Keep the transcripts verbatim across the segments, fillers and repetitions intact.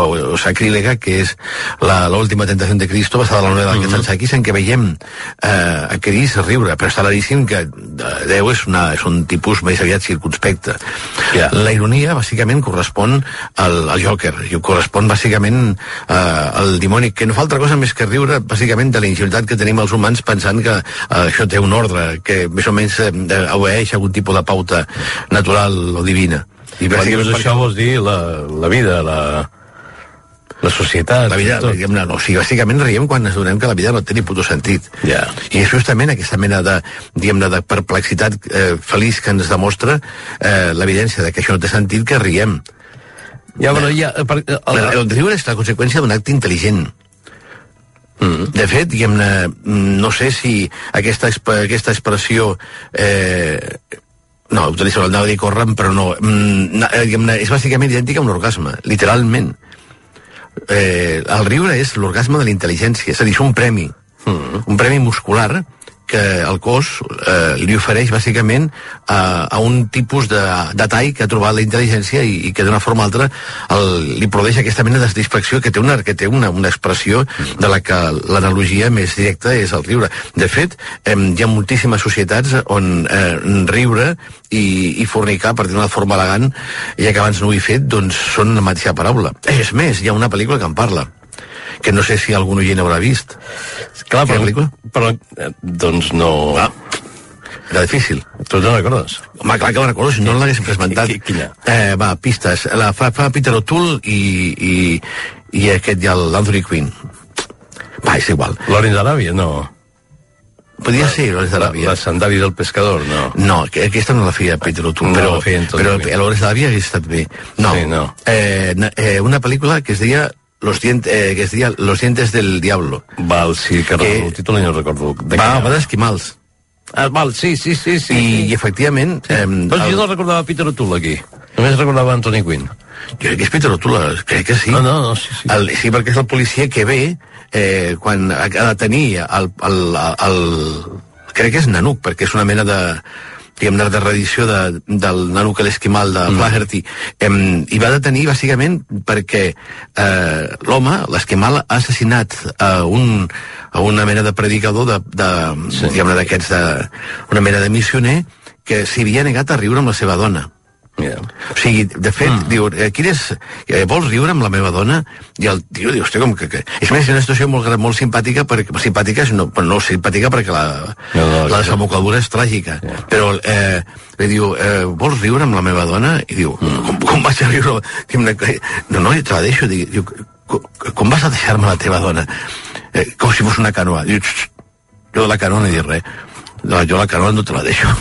o, o sacrílega, que és la, l'última tentació de Cristo, basada en la novel·la de Mm-hmm. Kazantzakis, en què veiem eh, a Crist riure, però està claríssim que Déu és, una, és un tipus més aviat circunspecte. Yeah. La ironia, bàsicament, correspon al, al Joker, i correspon, bàsicament, eh, al dimoni, que no fa altra cosa més que riure, bàsicament, de la ingenuïtat que tenim els humans pensant que eh, això té un ordre, que més o menys eh, obeeix algun tipus de pauta natural o divina. I Quan dius això vols dir la, la vida, la... la societat... La vida, diguem-ne, no, o sigui, bàsicament riem quan ens donem que la vida no té ni puto sentit. Yeah. I és justament aquesta mena de, diguem-ne, de perplexitat eh, feliç que ens demostra eh, l'evidència de que això no té sentit, que riem. Ja, però ja... Per, el, el, el riure és la conseqüència d'un acte intel·ligent. Mm. De fet, diguem-ne, no sé si aquesta, aquesta expressió... Eh, no, utilitzo el anava a dir corren, però no. Mm, diguem-ne, és bàsicament idèntica a un orgasme, literalment. Eh, el riure és l'orgasme de la intel·ligència, és a dir, és un premi, mm. un premi muscular que el cos eh, li ofereix bàsicament a, a un tipus de, de tall que ha trobat la intel·ligència i, i que d'una forma o altra el, li produeix aquesta mena de satisfacció que té, una, que té una, una expressió de la que l'analogia més directa és el riure. De fet, eh, hi ha moltíssimes societats on eh, riure i, i fornicar, per dir d'una forma elegant, ja que abans no ho he fet, doncs són la mateixa paraula. És més, hi ha una pel·lícula que en parla, que no sé si algun oient haurà vist. Clar, però, pel·lícula? però eh, doncs no... Ah, era difícil. Tu no recordes? Home, clar que la recordo, si no l'haguéssim presentat. Quina? Eh, va, pistes. La fa, fa Peter O'Toole i, i, i aquest ja, l'Anthony Quinn. Va, és igual. Lawrence d'Aràbia, no. Podia la, ser Lawrence d'Aràbia. La, la Sant David del Pescador, no. No, que, aquesta no la feia Peter O'Toole, no però, la feia però Lawrence d'Aràbia hauria estat bé. No, sí, no. Eh, eh, una pel·lícula que es deia Los dientes, eh, que es deia Los dientes del diablo. Val, sí, que, que el títol no recordo. De va, va d'esquimals. Ah, val, sí, sí, sí. sí I, sí. i efectivament... Sí. Eh, doncs el... jo no recordava Peter O'Toole aquí. Només recordava Anthony Quinn. Jo crec que és Peter O'Toole, crec que sí. No, no, no, sí, sí. El, sí, perquè és el policia que ve eh, quan ha de tenir el, el, el, el... Crec que és Nanook, perquè és una mena de... diguem-ne, de reedició de, del Nanook l'esquimal de Flaherty, mm. i va detenir bàsicament perquè eh, l'home, l'esquimal, ha assassinat a, un, a una mena de predicador de, de, sí. diguem-ne, d'aquests de, una mena de missioner que s'hi havia negat a riure amb la seva dona. Yeah. O sigui, de fet, mm. diu, quines, eh, vols riure amb la meva dona? I el tio diu, hòstia, com que... que... És més, és una situació molt, molt simpàtica, perquè, simpàtica, no, no simpàtica perquè la, no, no, la desembocadura és tràgica. Yeah. Però eh, li diu, eh, vols riure amb la meva dona? I diu, mm. com, com vaig a riure? No, no, te la deixo. Diu, com, com vas a deixar-me la teva dona? Eh, com si fos una canoa. Diu, jo de la canoa no he dit res. No, jo la canoa no te la deixo.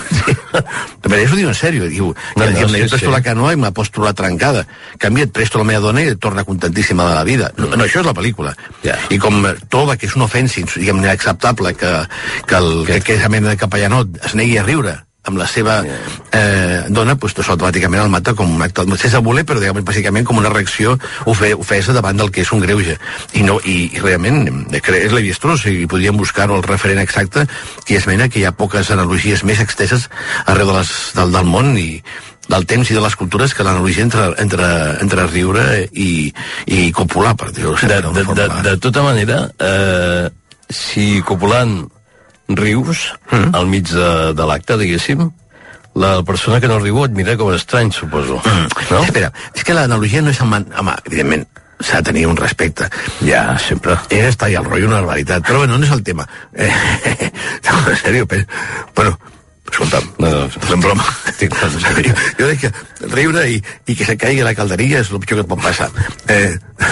Però això ho diu en sèrio. Diu, no, no, no, sí, jo et presto sí. la canoa i m'ha posto la trencada. Canvia, et presto la meva dona i et torna contentíssima de la vida. No, no, això és la pel·lícula. Yeah. I com troba que és una ofensa, diguem, inacceptable que, que, el, que, que aquesta mena de capellanot es negui a riure amb la seva eh, dona, doncs pues, automàticament el mata com un acte, sense voler, però diguem, bàsicament com una reacció ofe, ofesa davant del que és un greuge. I, no, i, i realment és Levi-Strauss, i podríem buscar el referent exacte, que es mena que hi ha poques analogies més exteses arreu de les, del, del món i del temps i de les cultures que l'analogia entre, entre, entre riure i, i copular, per dir-ho. De, de, de, de tota manera, eh, si copulant rius, mm. al mig de, de l'acte, diguéssim, la persona que no riu et mira com estrany, suposo. Mm. No? Espera, és que l'analogia no és amb... Home, evidentment, s'ha de tenir un respecte. Ja, sempre. Era estar allà al rotllo, una barbaritat. Però bueno, no és el tema. Eh, no, en sèrio, però... Bueno, escolta'm, no, no, fem broma. Jo, jo dic que riure i, i que se caigui la calderilla és el pitjor que et pot passar. Eh...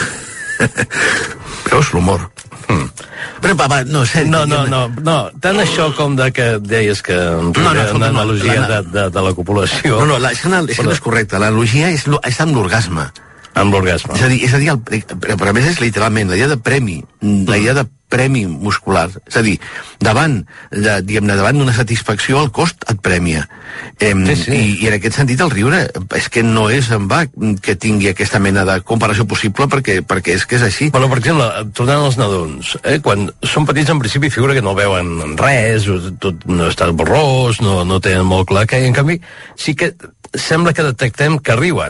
Veus l'humor? Mm. Però, papa, no, sèrio, no, no, no, no, tant això com de que deies que no, no, una analogia no, de, de, de la copulació... No, no, la, és, una, és però... no és correcte, l'analogia és, és amb l'orgasme. Amb l'orgasme. És a dir, és a dir el, però, però a més és literalment la idea de premi, la idea de premi muscular. És a dir, davant de, diguem-ne, davant d'una satisfacció el cost et premia. Eh, sí, sí. I, I en aquest sentit el riure és que no és en va que tingui aquesta mena de comparació possible perquè, perquè és que és així. Bueno, per exemple, tornant als nadons, eh, quan són petits en principi figura que no veuen res, tot no està borrós, no, no tenen molt clar que, en canvi, sí que sembla que detectem que riuen.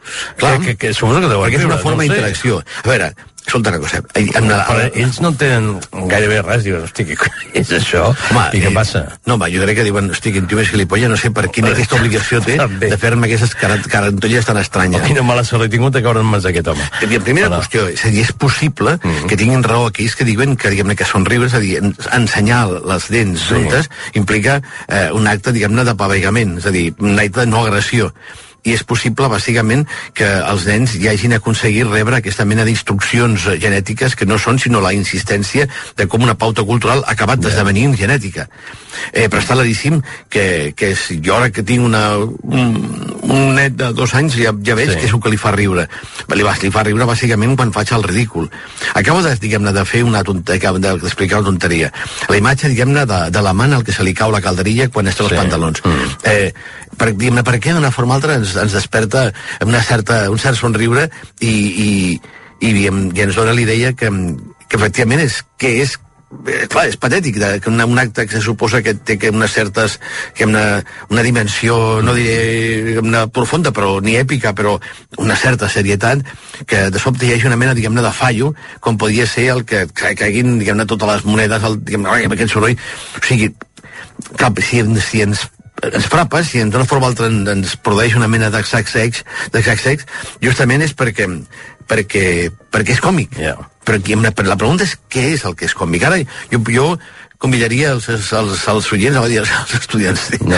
Clar, que, que, que suposo que deuen perquè és una riure, forma no sé. d'interacció. A veure, escolta una cosa. Amb la, Però ells no entenen gairebé res, diuen, hosti, què és això? home, I què eh, passa? No, home, jo crec que diuen, hosti, quin tio més gilipolles, no sé per quina aquesta obligació té També. de fer-me aquestes carantolles tan estranyes. Oh, quina mala sort he tingut de caure en mans d'aquest home. La primera Però... qüestió és, és possible mm. que tinguin raó aquells que diuen que, diguem-ne, que són riures, és a dir, ensenyar les dents sí. juntes implica eh, un acte, diguem-ne, de pavegament, és a dir, un acte de no agressió. I és possible, bàsicament, que els nens ja hagin aconseguit rebre aquesta mena d'instruccions genètiques que no són sinó la insistència de com una pauta cultural ha acabat d'esdevenir genètica. Eh, però està claríssim que, que si jo ara que tinc una, un, un net de dos anys ja, ja veig sí. que és el que li fa riure. Li, li fa riure bàsicament quan faig el ridícul. Acabo de, diguem-ne, de fer una tonteria, d'explicar una tonteria. La imatge, diguem-ne, de, de la man al que se li cau la calderilla quan es té els sí. pantalons. Mm. Eh, per, diguem-ne, per què d'una forma o altra ens, ens desperta una certa, un cert somriure i, i, i, i, i ens dona l'idea que, que efectivament és, que és Eh, clar, és patètic, de, que una, un acte que se suposa que té que unes certes que una, una dimensió, no diré una profunda, però ni èpica, però una certa serietat, que de sobte hi hagi una mena, diguem-ne, de fallo, com podria ser el que caiguin, diguem-ne, totes les monedes, el, diguem-ne, amb aquest soroll. O sigui, clar, si, si ens ens frapa, si d'una forma o altra ens produeix una mena de sacseig, de sacseig, justament és perquè perquè, perquè és còmic. Yeah. Però la pregunta és què és el que és còmic. Ara jo, jo convidaria els, els, els, els oients, no, els estudiants. No,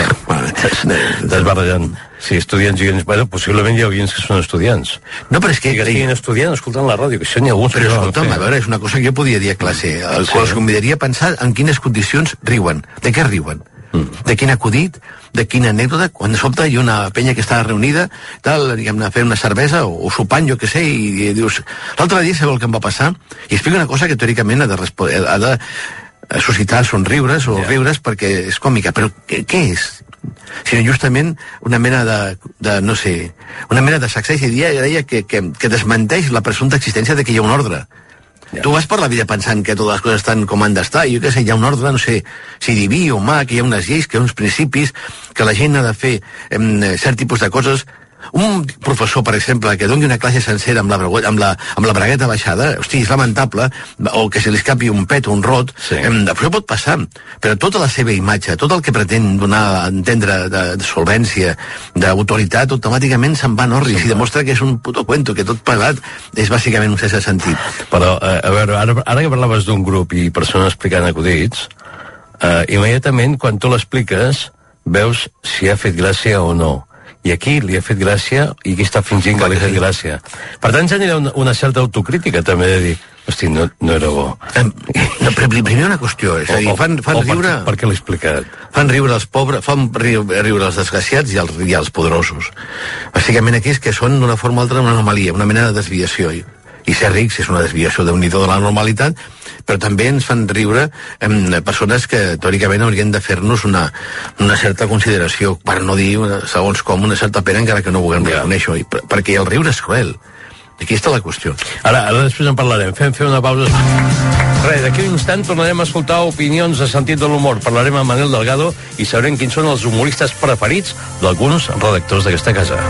estàs barrejant. Sí, estudiants i... Bueno, possiblement hi ha oients que són estudiants. No, però és que... I que estiguin estudiant escoltant la ràdio, que això n'hi ha alguns... Però escolta'm, a veure, és una cosa que jo podia dir a classe. El sí. qual els convidaria a pensar en quines condicions riuen. De què riuen? Mm. De quin acudit, de quina anècdota, quan de sobte hi ha una penya que està reunida, tal, diguem-ne, a fer una cervesa o, o sopant, jo què sé, i, i dius, l'altre dia sabeu el que em va passar? I explica una cosa que teòricament ha de, ha de suscitar somriures o yeah. riures perquè és còmica, però què, què és? Sinó justament una mena de, de no sé, una mena de sacseig i dia deia que, que, que desmenteix la presumpta existència de que hi ha un ordre. Ja. Tu vas per la vida pensant que totes les coses estan com han d'estar, i jo què sé, hi ha un ordre, no sé, si diví o humà, que hi ha unes lleis, que hi ha uns principis, que la gent ha de fer eh, cert tipus de coses. Un professor, per exemple, que doni una classe sencera amb la, amb la, amb la bragueta baixada, hosti, és lamentable, o que se li escapi un pet o un rot, sí. eh, això pot passar, però tota la seva imatge, tot el que pretén donar a entendre de, de solvència, d'autoritat, automàticament se'n va en orris i demostra que és un puto cuento, que tot pagat és bàsicament un sense sentit. Però, eh, a veure, ara, ara que parlaves d'un grup i persones explicant acudits, eh, immediatament, quan tu l'expliques, veus si ha fet gràcia o no. I aquí li ha fet gràcia i aquí està fingint que li ha fet gràcia. Per tant, genera una, una certa autocrítica també de dir, hosti, no, no era bo. No, però primer una qüestió, és a dir, fan, fan riure... Per, per què l'he explicat? Fan riure els pobres, fan riure, riure els desgraciats i els, i els poderosos. Bàsicament aquí és que són d'una forma o altra una anomalia, una mena de desviació. I, i ser rics és una desviació d'un nidó de la normalitat, però també ens fan riure eh, persones que teòricament haurien de fer-nos una, una certa consideració, per no dir, una, segons com, una certa pena, encara que no vulguem ja. reconèixer-ho, per, perquè el riure és cruel. Aquí està la qüestió. Ara, ara després en parlarem. Fem fer una pausa. Res, d'aquí un instant tornarem a escoltar opinions de sentit de l'humor. Parlarem amb Manel Delgado i sabrem quins són els humoristes preferits d'alguns redactors d'aquesta casa.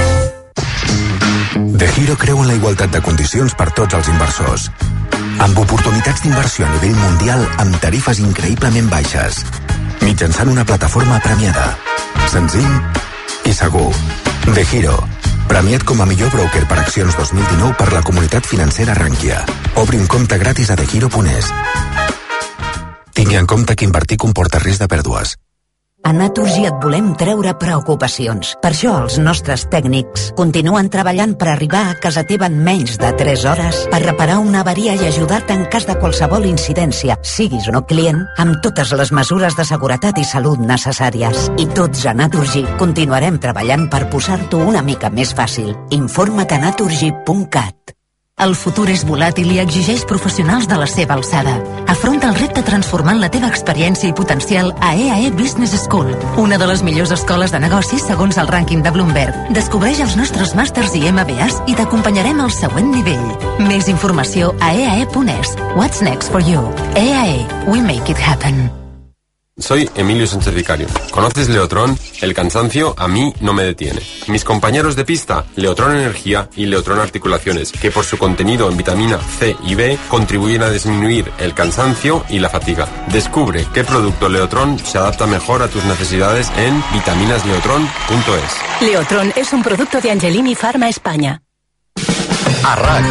De Giro creu en la igualtat de condicions per tots els inversors. Amb oportunitats d'inversió a nivell mundial amb tarifes increïblement baixes. Mitjançant una plataforma premiada. Senzill i segur. De Giro. Premiat com a millor broker per accions dos mil dinou per la comunitat financera Rankia. Obri un compte gratis a degiro punt es. Tingui en compte que invertir comporta risc de pèrdues. A Naturgy et volem treure preocupacions. Per això els nostres tècnics continuen treballant per arribar a casa teva en menys de tres hores per reparar una avaria i ajudar-te en cas de qualsevol incidència, siguis o no client, amb totes les mesures de seguretat i salut necessàries. I tots a Naturgy continuarem treballant per posar-t'ho una mica més fàcil. Informa't a naturgy punt cat. El futur és volàtil i exigeix professionals de la seva alçada. Afronta el repte transformant la teva experiència i potencial a E A E Business School, una de les millors escoles de negocis segons el rànquing de Bloomberg. Descobreix els nostres màsters i M B As i t'acompanyarem al següent nivell. Més informació a e a e punt es. What's next for you? E A E. We make it happen. Soy Emilio Sánchez Vicario. ¿Conoces Leotron? El cansancio a mí no me detiene. Mis compañeros de pista, Leotron Energía y Leotron Articulaciones, que por su contenido en vitamina C y B contribuyen a disminuir el cansancio y la fatiga. Descubre qué producto Leotron se adapta mejor a tus necesidades en vitaminas leotron punto es. Leotron es un producto de Angelini Pharma España. A RAC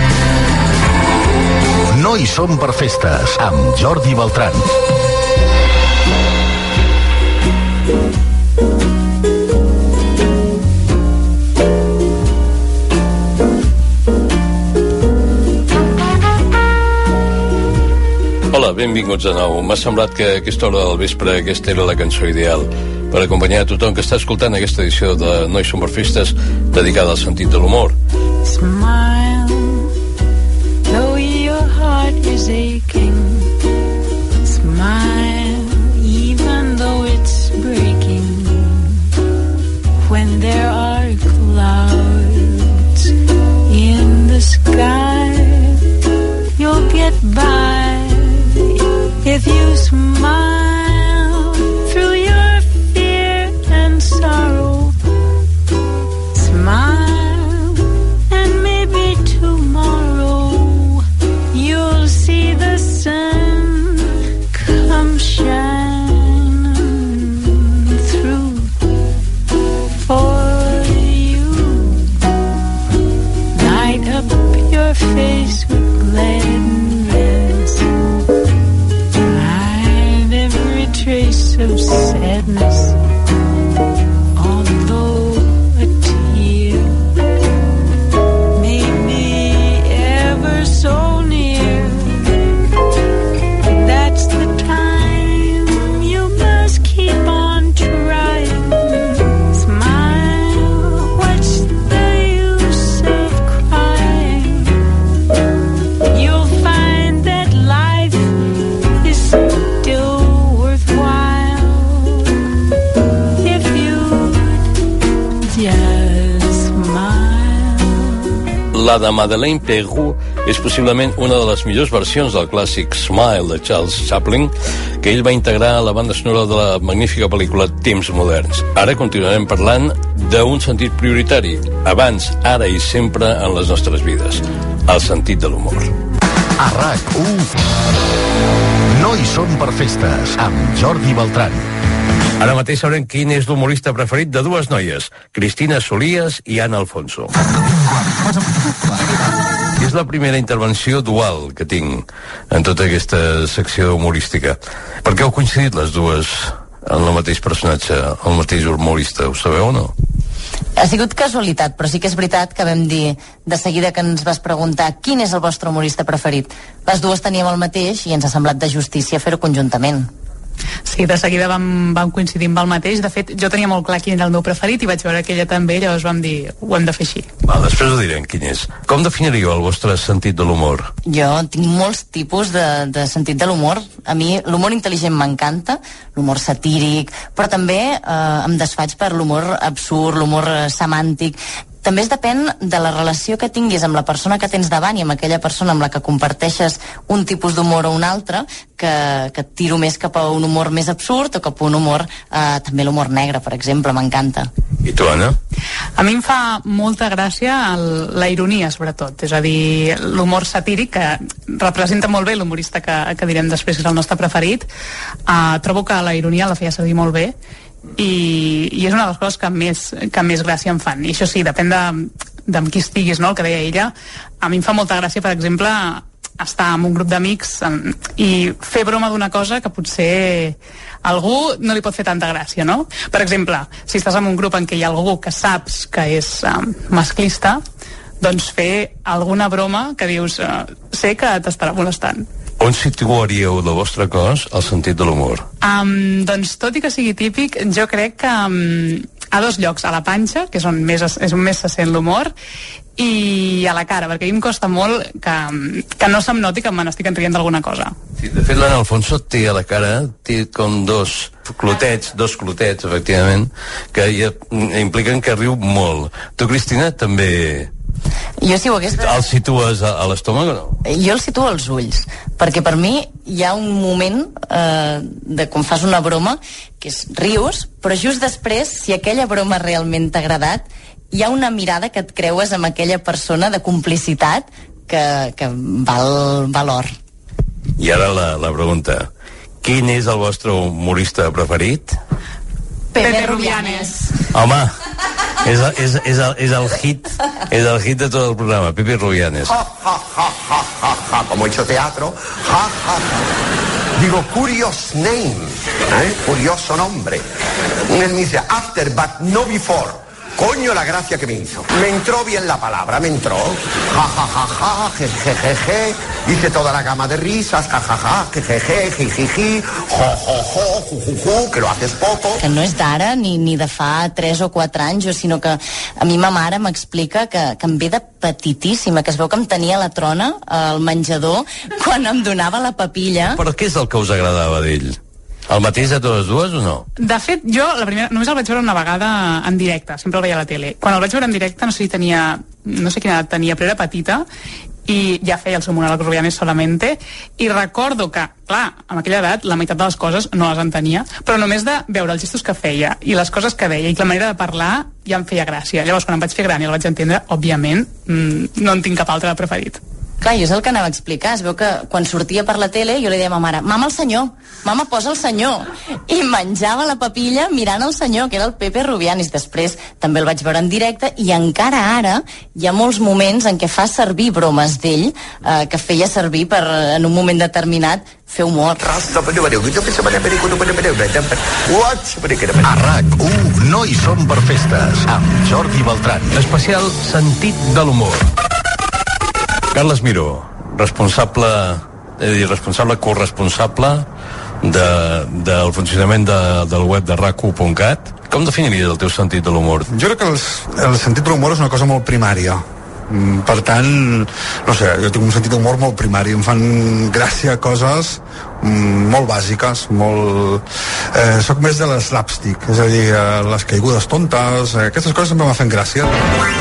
u No hi som per festes, amb Jordi Beltrán. Hola, benvinguts de nou. M'ha semblat que a aquesta hora del vespre aquesta era la cançó ideal per acompanyar a tothom que està escoltant aquesta edició de No hi som per festes dedicada al sentit de l'humor. Smile, though your heart is aching. Smile, even though it's breaking. When there are clouds in the sky, you'll get by if you smile through your fear and sorrow. Smile, and maybe tomorrow you'll see the sun come shining through for you. Light up your face with gladness, hide every trace of sadness. Although a tear may be ever so near, that's the time you must keep on trying. Smile, what's the use of crying? You'll find that life is still worthwhile if you just smile. La de Madeleine Peyroux és possiblement una de les millors versions del clàssic Smile de Charles Chaplin, que ell va integrar a la banda sonora de la magnífica pel·lícula Temps moderns. Ara continuarem parlant d'un sentit prioritari, abans, ara i sempre en les nostres vides, el sentit de l'humor. A RAC u No hi som per festes, amb Jordi Beltrán. Ara mateix sabrem quin és l'humorista preferit de dues noies, Cristina Solías i Ana Alfonso. És la primera intervenció dual que tinc en tota aquesta secció humorística. Per què heu coincidit les dues en el mateix personatge, el mateix humorista, ho sabeu o no? Ha sigut casualitat, però sí que és veritat que vam dir de seguida que ens vas preguntar quin és el vostre humorista preferit. Les dues teníem el mateix i ens ha semblat de justícia fer-ho conjuntament. Sí, de seguida vam, vam coincidir amb el mateix. De fet, jo tenia molt clar quin era el meu preferit i vaig veure que ella també, llavors vam dir, ho hem de fer així. Va, després ho direm quin és. Com definiríeu el vostre sentit de l'humor? Jo tinc molts tipus de, de sentit de l'humor. A mi l'humor intel·ligent m'encanta, l'humor satíric, però també eh, em desfaig per l'humor absurd, l'humor eh, semàntic. També es depèn de la relació que tinguis amb la persona que tens davant i amb aquella persona amb la que comparteixes un tipus d'humor o un altre, que, que et tiro més cap a un humor més absurd o cap a un humor, eh, també l'humor negre, per exemple, m'encanta. I tu, Anna? A mi em fa molta gràcia el, la ironia, sobretot, és a dir, l'humor satíric, que representa molt bé l'humorista que, que direm després que és el nostre preferit. Uh, trobo que la ironia la feia servir molt bé, i, i és una de les coses que més, que més gràcia em fan. I això sí, depèn de, de amb qui estiguis, no? El que deia ella. A mi em fa molta gràcia, per exemple, estar amb un grup d'amics i fer broma d'una cosa que potser a algú no li pot fer tanta gràcia, no? Per exemple, si estàs en un grup en què hi ha algú que saps que és um, masclista, doncs fer alguna broma que dius, uh, sé que t'estarà molestant. On situaríeu del vostre cos el sentit de l'humor? Um, doncs tot i que sigui típic, jo crec que um, a dos llocs, a la panxa, que és on més, és on més se sent l'humor, i a la cara, perquè a mi em costa molt que, que no se'm noti que me n'estic rient d'alguna cosa. Sí, de fet, l'Anna Alfonso té a la cara, té com dos clotets, dos clotets, efectivament, que ja impliquen que riu molt. Tu, Cristina, també Jo si ho hagués... El situes a, a l'estómac o no? Jo el situo als ulls, perquè per mi hi ha un moment eh, de quan fas una broma que és rius, però just després, si aquella broma realment t'ha agradat, hi ha una mirada que et creues amb aquella persona de complicitat que, que val, val or. I ara la, la pregunta, quin és el vostre humorista preferit? Pepe Rubianes. Home, és, és, és, el, és el hit, és el hit de tot el programa, Pepe Rubianes. Ja, ja, ja, ja, ja, ja, como he hecho teatro, ja, ja, ja. Digo, curious name, ¿eh? Curioso nombre. Y él me dice, after, but no before. Coño, la gracia que me hizo. Me entró bien la palabra, me entró. Ja, ja, ja, ja, je, je, je, je. Hice toda la gama de risas, ja, ja, ja, je, je, je, ji, ji, ji, jo, jo, jo, ju, ju, ju, que lo haces poco. Que no és d'ara ni, ni de fa tres o quatre anys, sinó que a mi ma mare m'explica que, que em ve de petitíssima, que es veu que em tenia la trona al menjador quan em donava la papilla. Però què és el que us agradava d'ell? El mateix de totes dues o no? De fet, jo la primera, només el vaig veure una vegada en directe, sempre el veia a la tele. Quan el vaig veure en directe, no sé si tenia, no sé quina edat tenia, però era petita, i ja feia el seu monòleg Rubianes solamente, i recordo que, clar, amb aquella edat la meitat de les coses no les entenia, però només de veure els gestos que feia i les coses que deia i la manera de parlar ja em feia gràcia. Llavors, quan em vaig fer gran i el vaig entendre, òbviament, mmm, no en tinc cap altre preferit. Clar, jo és el que anava a explicar. Es veu que quan sortia per la tele jo li deia a ma mare, mama el senyor, mama posa el senyor. I menjava la papilla mirant el senyor, que era el Pepe Rubianes. Després també el vaig veure en directe i encara ara hi ha molts moments en què fa servir bromes d'ell, eh, que feia servir per, en un moment determinat, fer humor. A RAC u no hi som per festes, amb Jordi Beltran. Especial sentit de l'humor. Carles Miró, responsable, és a dir, responsable corresponsable de, del funcionament de, del web de rac u punt cat. Com definiries el teu sentit de l'humor? Jo crec que el, el sentit de l'humor és una cosa molt primària. Per tant, no sé, jo tinc un sentit d'humor molt primari, em fan gràcia coses molt bàsiques, molt... Eh, soc més de l'slapstick, és a dir, les caigudes tontes, eh, aquestes coses sempre m'han fet gràcia.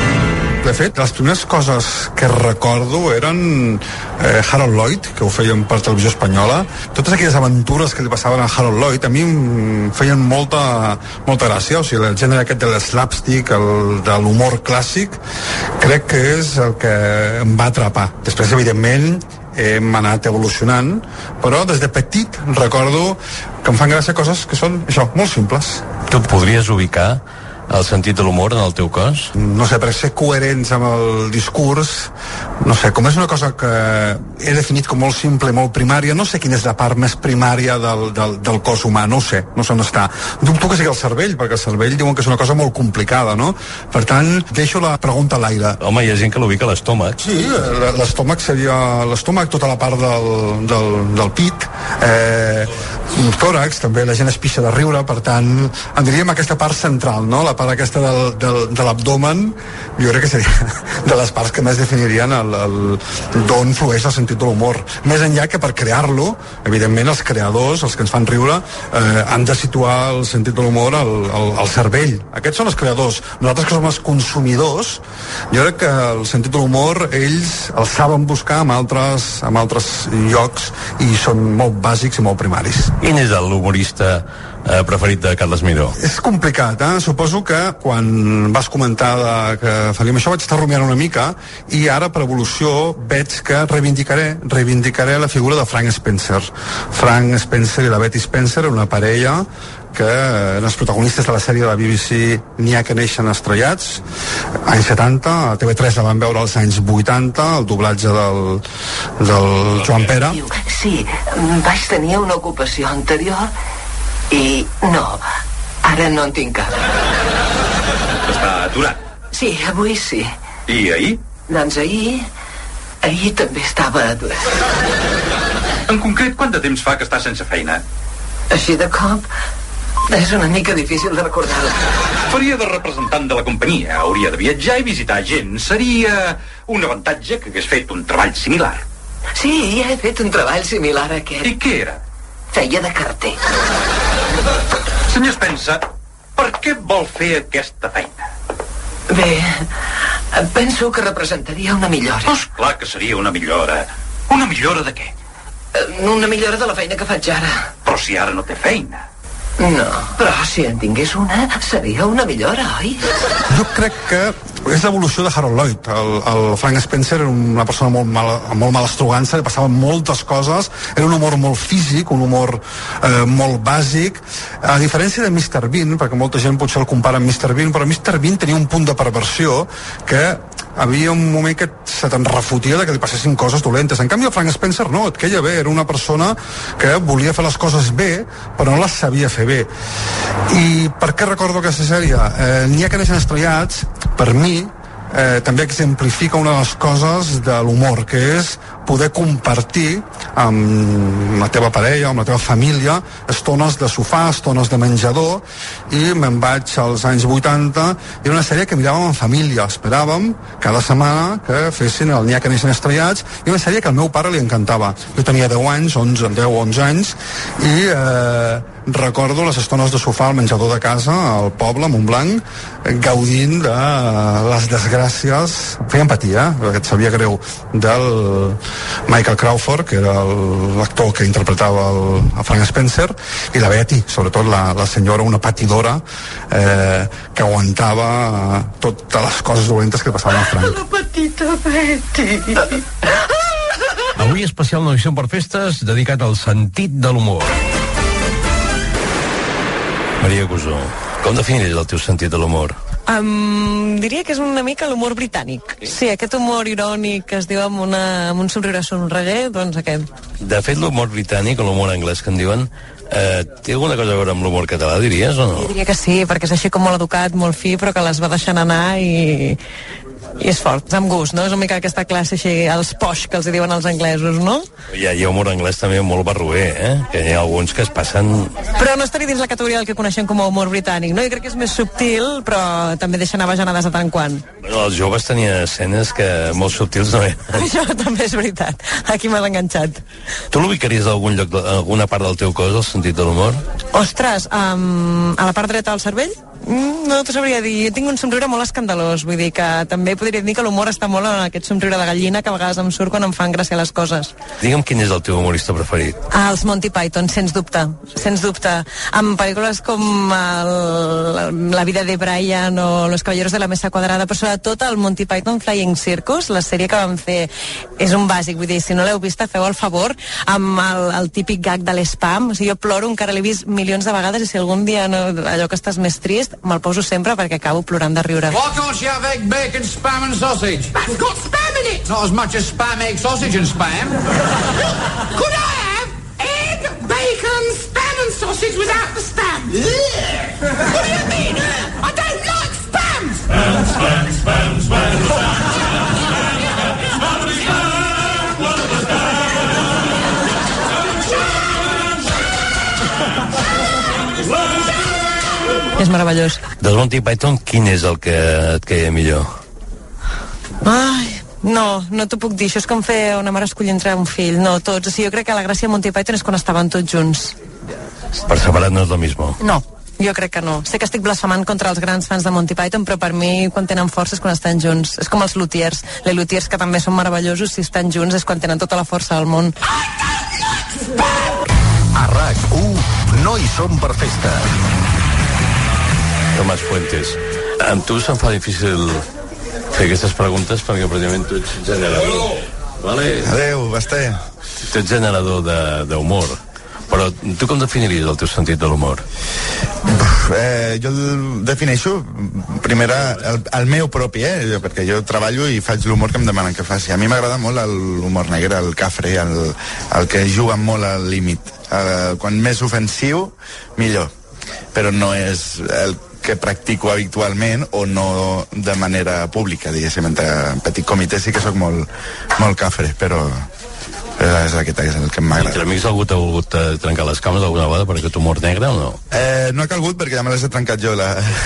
De fet, les primeres coses que recordo eren eh, Harold Lloyd, que ho feien per televisió espanyola. Totes aquelles aventures que li passaven a Harold Lloyd a mi em feien molta, molta gràcia. O sigui, el gènere aquest de l'slapstick, el, de l'humor clàssic, crec que és el que em va atrapar. Després, evidentment, hem anat evolucionant, però des de petit recordo que em fan gràcia coses que són, això, molt simples. Tu podries ubicar el sentit de l'humor en el teu cos? No sé, per ser coherents amb el discurs, no sé, com és una cosa que he definit com molt simple, molt primària, no sé quina és la part més primària del, del, del cos humà, no ho sé, no sé on està. Dubto que sigui el cervell, perquè el cervell diuen que és una cosa molt complicada, no? Per tant, deixo la pregunta a l'aire. Home, hi ha gent que l'ubica a l'estómac. Sí, l'estómac seria l'estómac, tota la part del, del, del pit, eh, un tòrax, també la gent es pixa de riure, per tant, en diríem aquesta part central, no? La part aquesta del, del, de l'abdomen, jo crec que seria de les parts que més definirien el, el, d'on flueix el sentit de l'humor. Més enllà que per crear-lo, evidentment els creadors, els que ens fan riure, eh, han de situar el sentit de l'humor al, al, al cervell. Aquests són els creadors. Nosaltres que som els consumidors, jo crec que el sentit de l'humor ells el saben buscar en altres, en altres llocs i són molt bàsics i molt primaris. Quin és l'humorista eh, preferit de Carles Miró? És complicat, eh? Suposo que quan vas comentar de, que faríem això vaig estar rumiant una mica i ara per evolució veig que reivindicaré reivindicaré la figura de Frank Spencer. Frank Spencer i la Betty Spencer, una parella que eren els protagonistes de la sèrie de la B B C N'hi ha que neixen estrellats, anys setanta, a T V tres la van veure als anys vuitanta, el doblatge del, del Joan Pere. Sí, vaig tenir una ocupació anterior i no, ara no en tinc cap. Està aturat? Sí, avui sí. I ahir? Doncs ahir, ahir també estava aturat. En concret, quant de temps fa que està sense feina? Així de cop, és una mica difícil de recordar. Faria de representant de la companyia, hauria de viatjar i visitar gent. Seria un avantatge que hagués fet un treball similar. Sí, ja he fet un treball similar a aquest. I què era? Feia de carter. Senyor Spencer, per què vol fer aquesta feina? Bé, Penso que representaria una millora. Doncs clar que seria una millora. Una millora de què? Una millora de la feina que faig ara. Però si ara no té feina. No, però si en tingués una, seria una millora, oi? Jo crec que és l'evolució de Harold Lloyd. El, el Frank Spencer era una persona molt mal, amb molt mala estrugança, li passaven moltes coses, era un humor molt físic, un humor eh, molt bàsic, a diferència de mister Bean, perquè molta gent potser el compara amb mister Bean, però mister Bean tenia un punt de perversió que havia un moment que se te'n refotia de que li passessin coses dolentes. En canvi el Frank Spencer no, et queia bé, era una persona que volia fer les coses bé, però no les sabia fer bé. I per què recordo aquesta sèrie? Eh, N'hi ha que neixen estrellats, per mi, eh, també exemplifica una de les coses de l'humor, que és poder compartir amb la teva parella, amb la teva família, estones de sofà, estones de menjador, i me'n vaig als anys vuitanta, i era una sèrie que miràvem en família, esperàvem cada setmana que fessin el N'hi ha que neixen estrellats, i una sèrie que al meu pare li encantava. Jo tenia deu anys, onze, deu o onze anys, i eh, recordo les estones de sofà al menjador de casa, al poble, a Montblanc, gaudint de les desgràcies, feia empatia, eh? perquè et sabia greu, del Michael Crawford, que era l'actor que interpretava el, el Frank Spencer, i la Betty, sobretot la, la senyora, una patidora eh, que aguantava eh, totes les coses dolentes que passaven al Frank. La petita Betty. Avui especial No hi som per festes, dedicat al sentit de l'humor. Maria Cusó, com definiries el teu sentit de l'humor? Um, diria que és una mica l'humor britànic. Sí, aquest humor irònic que es diu amb, una, amb un somriure somreguer, doncs aquest. De fet, l'humor britànic o l'humor anglès que en diuen, eh, té alguna cosa a veure amb l'humor català, diries, o no? Jo diria que sí, perquè és així com molt educat, molt fi, però que les va deixant anar i... i és fort, és amb gust, no? És una mica aquesta classe així, els posh, que els hi diuen els anglesos, no? Hi ha, hi ha humor anglès també molt barroer, eh? Que hi ha alguns que es passen... Però no estaria dins la categoria del que coneixem com a humor britànic, no? Jo crec que és més subtil, però també deixa anar bajanades de tant en quant. Bueno, els joves tenien escenes que molt subtils no eren. Això també és veritat. Aquí m'has enganxat. Tu l'ubicaries a algun lloc, a alguna part del teu cos, el sentit de l'humor? Ostres, um, a la part dreta del cervell? Mm, no t'ho sabria dir. Jo tinc un somriure molt escandalós, vull dir que també podria dir que l'humor està molt en aquest somriure de gallina que a vegades em surt quan em fan gràcia les coses. Digue'm quin és el teu humorista preferit. Ah, els Monty Python, sens dubte, sens dubte. Amb pel·lícules com el, La vida de Brian o Los caballeros de la mesa quadrada, però sobretot el Monty Python Flying Circus, la sèrie que vam fer és un bàsic, vull dir, si no l'heu vista, feu el favor, amb el, el típic gag de l'espam. O sigui, jo ploro, encara l'he vist milions de vegades, i si algun dia no, allò que estàs més trist, me'l poso sempre perquè acabo plorant de riure. Why can't you have egg, bacon, spam and sausage? That's got spam in it! Not as much as spam, egg, sausage and spam. Could I have egg, bacon, spam and sausage without the spam? What do you mean? I don't like spam! Spam, spam, spam, spam, spam. És meravellós. Dels Monty Python, quin és el que et queia millor? Ai, no, no t'ho puc dir. Això és com fer una mare escollir entre un fill. No, tots. O sigui, jo crec que la gràcia de Monty Python és quan estaven tots junts. Per separat no és lo mismo. No, jo crec que no. Sé que estic blasfemant contra els grans fans de Monty Python, però per mi quan tenen força és quan estan junts. És com els luthiers. Les luthiers, que també són meravellosos, si estan junts és quan tenen tota la força del món. A RAC u no hi som per festa. Tomàs Fuentes, amb tu se'm fa difícil fer aquestes preguntes perquè pràcticament tu ets generador. Vale? Adéu, Basté. Tu ets generador d'humor. Però tu com definiries el teu sentit de l'humor? Eh, jo el defineixo primera, el, el meu propi, eh? Perquè jo treballo i faig l'humor que em demanen que faci. A mi m'agrada molt l'humor negre, el cafre, el, el que juga molt al límit. Eh, quan més ofensiu, millor. Però no és el que practico habitualment o no de manera pública, diguéssim, entre petit comitè sí que sóc molt, molt cafre, però és aquest és el que m'agrada. Entre amics algú t'ha volgut trencar les cames alguna vegada per aquest humor negre o no? Eh, no ha calgut perquè ja me les he trencat jo la...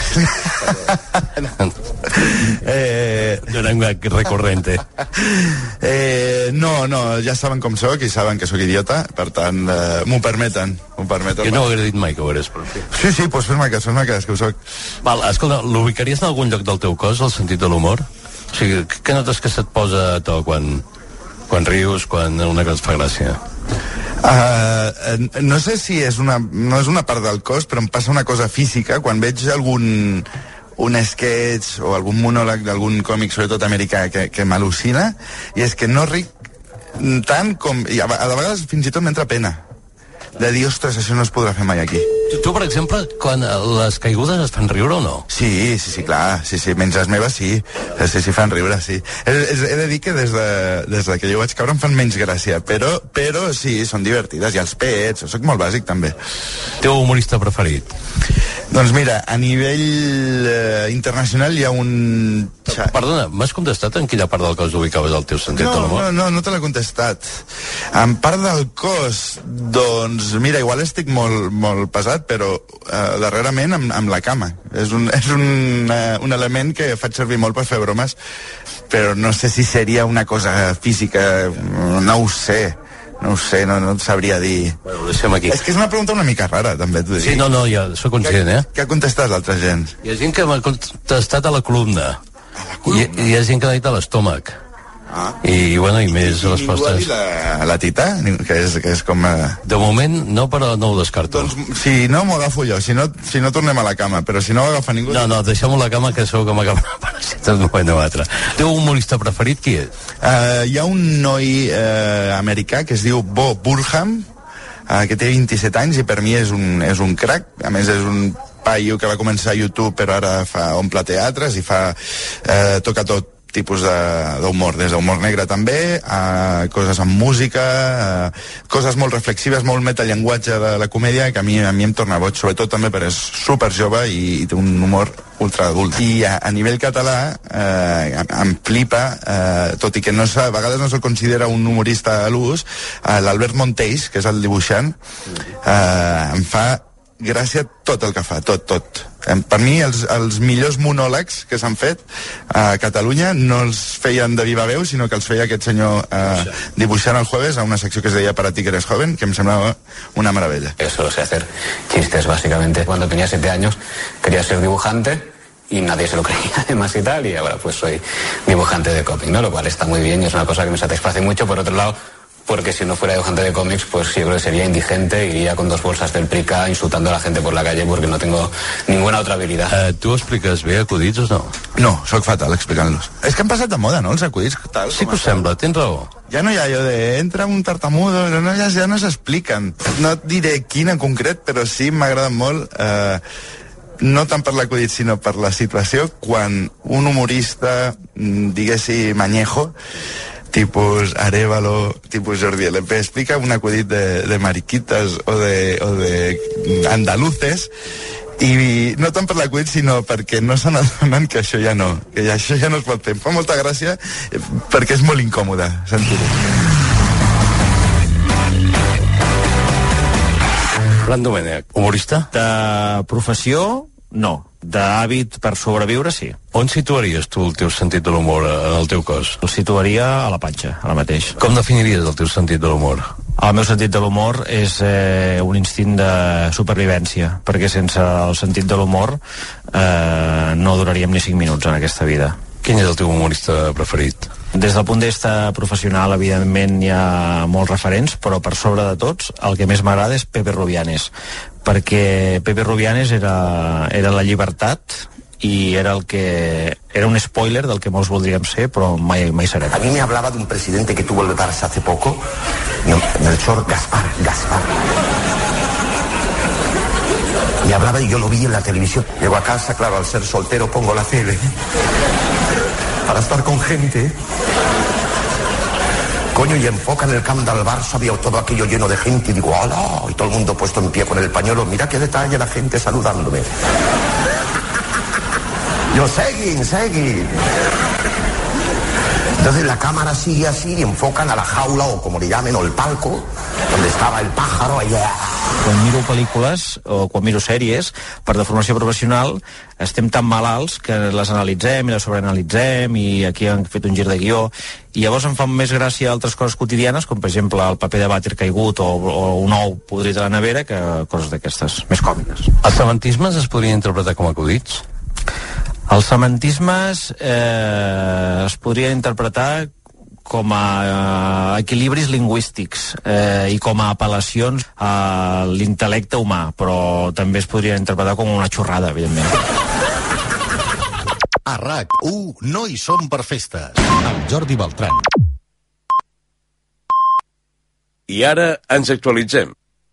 eh... No era un gag recurrente. Eh, no, no, ja saben com sóc i saben que sóc idiota, per tant eh, m'ho permeten, m'ho permeten. Jo no ho hauria dit mai que ho eres, però sí. Sí, sí, doncs fes-me cas, fes-me cas, que ho soc. Val, escolta, l'ubicaries en algun lloc del teu cos, el sentit de l'humor? O sigui, què notes que se't posa a to quan, quan rius, quan una cosa et fa gràcia? Uh, no sé si és una, no és una part del cos, però em passa una cosa física quan veig algun un sketch o algun monòleg d'algun còmic, sobretot americà, que, que m'al·lucina, i és que no ric tant com... I a, a vegades fins i tot m'entra pena de dir, ostres, això no es podrà fer mai aquí. Tu, tu, per exemple, quan les caigudes es fan riure o no? Sí, sí, sí, clar, sí, sí, menys les meves sí, sí, sí, fan riure, sí. He, he de dir que des de, des de que jo vaig caure em fan menys gràcia, però, però sí, són divertides, i els pets, soc molt bàsic també. Teu humorista preferit? Doncs mira, a nivell eh, internacional hi ha un... Perdona, m'has contestat en quina part del cos ubicaves el teu sentit no, de l'humor? No, no, no te l'he contestat. En part del cos, doncs, mira, igual estic molt, molt pesat, però eh, darrerament amb, amb la cama. És, un, és un, eh, un element que faig servir molt per fer bromes, però no sé si seria una cosa física, no ho sé. No ho sé, no, no et sabria dir. Bueno, ho deixem aquí. És que és una pregunta una mica rara, també, t'ho dic. Sí, no, no, ja soc conscient, eh? Què ha contestat l'altra gent? Hi ha gent que m'ha contestat a la columna. A la columna? I hi ha gent que ha dit a l'estómac. Ah. I, bueno, i més I, respostes. I ningú ha dit la, la tita? Que és, que és com... A... De moment no, però no ho descarto. Doncs si no, m'ho agafo jo. Si no, si no tornem a la cama. Però si no ho agafa ningú... No, no, deixem-ho a la cama, que segur que m'acabarà apareixent un moment o altre. Teu humorista preferit qui és? Uh, hi ha un noi uh, americà que es diu Bo Burnham, uh, que té vint-i-set anys i per mi és un, és un crac. A més, és un paio que va començar a YouTube, però ara fa omple teatres i fa... Uh, toca tot tipus d'humor, des d'humor negre també, a coses amb música, a coses molt reflexives, molt metallenguatge de la comèdia, que a mi, a mi em torna boig, sobretot també perquè és super jove i, i té un humor ultra adult. I a, a nivell català eh, em flipa, eh, tot i que no a vegades no se'l considera un humorista a l'ús, eh, l'Albert Montells, que és el dibuixant, eh, em fa gràcia tot el que fa, tot, tot. Per mi, els, els millors monòlegs que s'han fet a Catalunya no els feien de viva veu, sinó que els feia aquest senyor eh, dibuixant el jueves a una secció que es deia Para ti que eres joven, que em semblava una meravella. Yo solo sé hacer chistes, básicamente. Cuando tenía siete años quería ser dibujante y nadie se lo creía además y tal, y ahora pues soy dibujante de cómic, ¿no? Lo cual está muy bien y es una cosa que me satisface mucho. Por otro lado, porque si no fuera dibujante de cómics, pues yo creo que sería indigente, iría con dos bolsas del Prica insultando a la gente por la calle porque no tengo ninguna otra habilidad. Uh, tu expliques bé acudits o no? No, sóc fatal explicant-los. És que han passat de moda, no, els acudits? Tal, sí que ho sembla, tens raó. Ja no hi ha allò de entra un tartamudo, no, ja, ja no s'expliquen. No et diré quin en concret, però sí m'agrada molt... Eh, no tant per l'acudit, sinó per la situació, quan un humorista, diguéssim, manyejo, tipus Arévalo, tipus Jordi L P, explica un acudit de, de mariquitas o de, o de andaluces, i no tant per l'acudit, sinó perquè no se n'adonen que això ja no, que ja, això ja no es pot fer. Em fa molta gràcia perquè és molt incòmode sentir-ho. Fran Domènech, humorista? De professió, no. D'hàbit per sobreviure, sí. On situaries tu el teu sentit de l'humor en el teu cos? El situaria a la panxa, ara mateix. Com definiries el teu sentit de l'humor? El meu sentit de l'humor és eh, un instint de supervivència, perquè sense el sentit de l'humor eh, no duraríem ni cinc minuts en aquesta vida. Quin és el teu humorista preferit? Des del punt de vista professional, evidentment, hi ha molts referents, però per sobre de tots, el que més m'agrada és Pepe Rubianes, perquè Pepe Rubianes era, era la llibertat i era el que era un spoiler del que molts voldríem ser, però mai, mai serem. A mí me hablaba de un presidente que tuvo el Barça hace poco, Melchor Gaspar, Gaspar. Y hablaba y yo lo vi en la televisión. Llego a casa, claro, al ser soltero pongo la tele para estar con gente. Coño, y enfocan el camp del Barça, había todo aquello lleno de gente, y digo, ¡hola! Y todo el mundo puesto en pie con el pañuelo, mira qué detalle, la gente saludándome. Yo, seguin, seguin. Entonces la cámara sigue así y enfocan a la jaula, o como le llamen, o el palco, donde estaba el pájaro, allà. Quan miro pel·lícules o quan miro sèries, per deformació professional, estem tan malalts que les analitzem i les sobreanalitzem i aquí han fet un gir de guió, i llavors em fan més gràcia altres coses quotidianes, com per exemple el paper de vàter caigut o, o un ou podrit a la nevera, que coses d'aquestes més còmiques. Els sementismes es podrien interpretar com acudits? Els semantismes eh, es podrien interpretar com a eh, equilibris lingüístics eh, i com a apel·lacions a l'intel·lecte humà, però també es podria interpretar com una xorrada, evidentment. A RAC u no hi som per festes, amb Jordi Beltran. I ara ens actualitzem.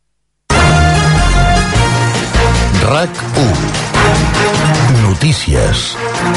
RAC u. Notícies.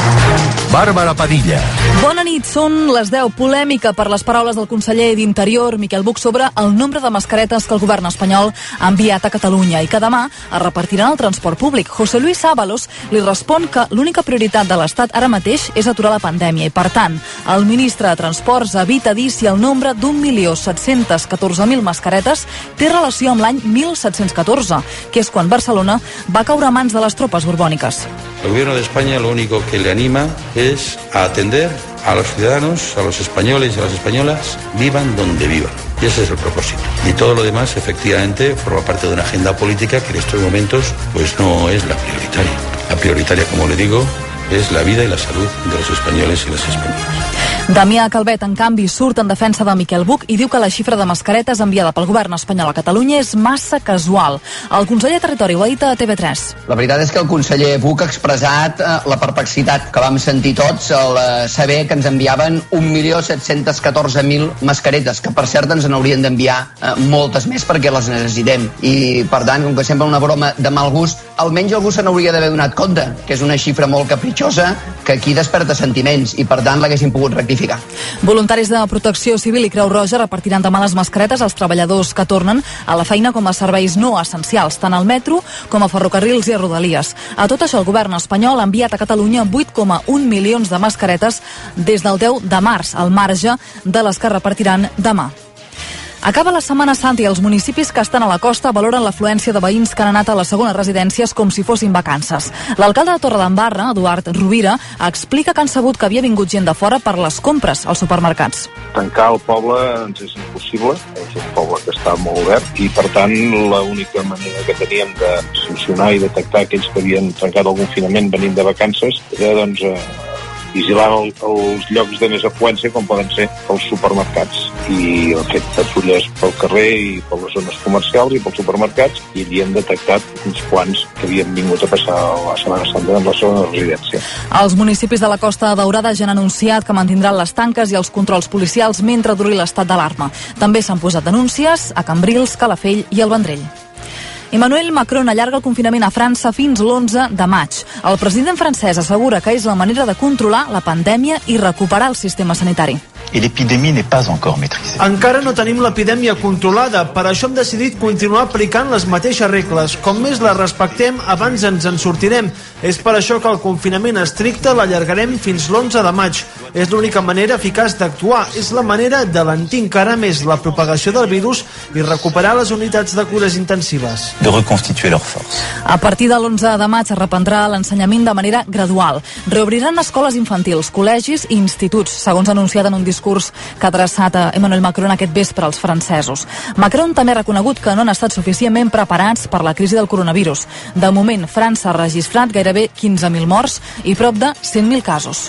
Bàrbara Padilla. Bona nit, són les deu. Polèmica per les paraules del conseller d'Interior, Miquel Buch, sobre el nombre de mascaretes que el govern espanyol ha enviat a Catalunya i que demà es repartiran al transport públic. José Luis Ábalos li respon que l'única prioritat de l'Estat ara mateix és aturar la pandèmia i, per tant, el ministre de Transports evita dir si el nombre d'un milió set-cents catorze mil mascaretes té relació amb l'any mil set-cents catorze, que és quan Barcelona va caure a mans de les tropes borbòniques. El gobierno de España lo único que le anima es a atender a los ciudadanos, a los españoles y a las españolas, vivan donde vivan. Y ese es el propósito. Y todo lo demás, efectivamente, forma parte de una agenda política que en estos momentos pues no es la prioritaria. La prioritaria, como le digo, és la vida i la salut de los españoles i les espanyoles. Damià Calvet, en canvi, surt en defensa de Miquel Buch i diu que la xifra de mascaretes enviada pel govern espanyol a Catalunya és massa casual. El conseller de Territori ho ha dit a T V tres. La veritat és que el conseller Buch ha expressat eh, la perplexitat que vam sentir tots al eh, saber que ens enviaven un milió set-cents catorze mil mascaretes, que per cert ens n'haurien d'enviar eh, moltes més perquè les necessitem. I, per tant, com que sembla una broma de mal gust, almenys algú se n'hauria d'haver donat compte, que és una xifra molt capritxosa, que aquí desperta sentiments i, per tant, l'haguessin pogut rectificar. Voluntaris de Protecció Civil i Creu Roja repartiran demà les mascaretes als treballadors que tornen a la feina com a serveis no essencials, tant al metro com a ferrocarrils i a Rodalies. A tot això, el govern espanyol ha enviat a Catalunya vuit coma un milions de mascaretes des del deu de març, al marge de les que repartiran demà. Acaba la Setmana Santa i els municipis que estan a la costa valoren l'afluència de veïns que han anat a les segones residències com si fossin vacances. L'alcalde de Torredembarra, Eduard Rovira, explica que han sabut que havia vingut gent de fora per les compres als supermercats. Tancar el poble ens és impossible, és un poble que està molt obert i, per tant, l'única manera que teníem de sancionar i detectar aquells que havien trencat el confinament venint de vacances era, doncs, vigilar el, els llocs de més afluència com poden ser els supermercats, i hem fet patrulles pel carrer i per les zones comercials i pels supermercats, i hi hem detectat uns quants que havien vingut a passar la Setmana Santa en la segona residència. Els municipis de la Costa Daurada ja han anunciat que mantindran les tanques i els controls policials mentre duri l'estat d'alarma. També s'han posat denúncies a Cambrils, Calafell i el Vendrell. Emmanuel Macron allarga el confinament a França fins l'onze de maig. El president francès assegura que és la manera de controlar la pandèmia i recuperar el sistema sanitari. I l'epidèmia n'est pas encore maîtrisée. Encara no tenim l'epidèmia controlada, per això hem decidit continuar aplicant les mateixes regles. Com més les respectem, abans ens en sortirem. És per això que el confinament estricte l'allargarem fins l'onze de maig. És l'única manera eficaç d'actuar. És la manera d'alentir encara més la propagació del virus i recuperar les unitats de cures intensives. De reconstituer leur force. A partir de l'onze de maig es reprendrà l'ensenyament de manera gradual. Reobriran escoles infantils, col·legis i instituts, segons anunciat en un discurs que ha adreçat a Emmanuel Macron aquest vespre als francesos. Macron també ha reconegut que no han estat suficientment preparats per la crisi del coronavirus. De moment, França ha registrat gairebé quinze mil morts i prop de cent mil casos.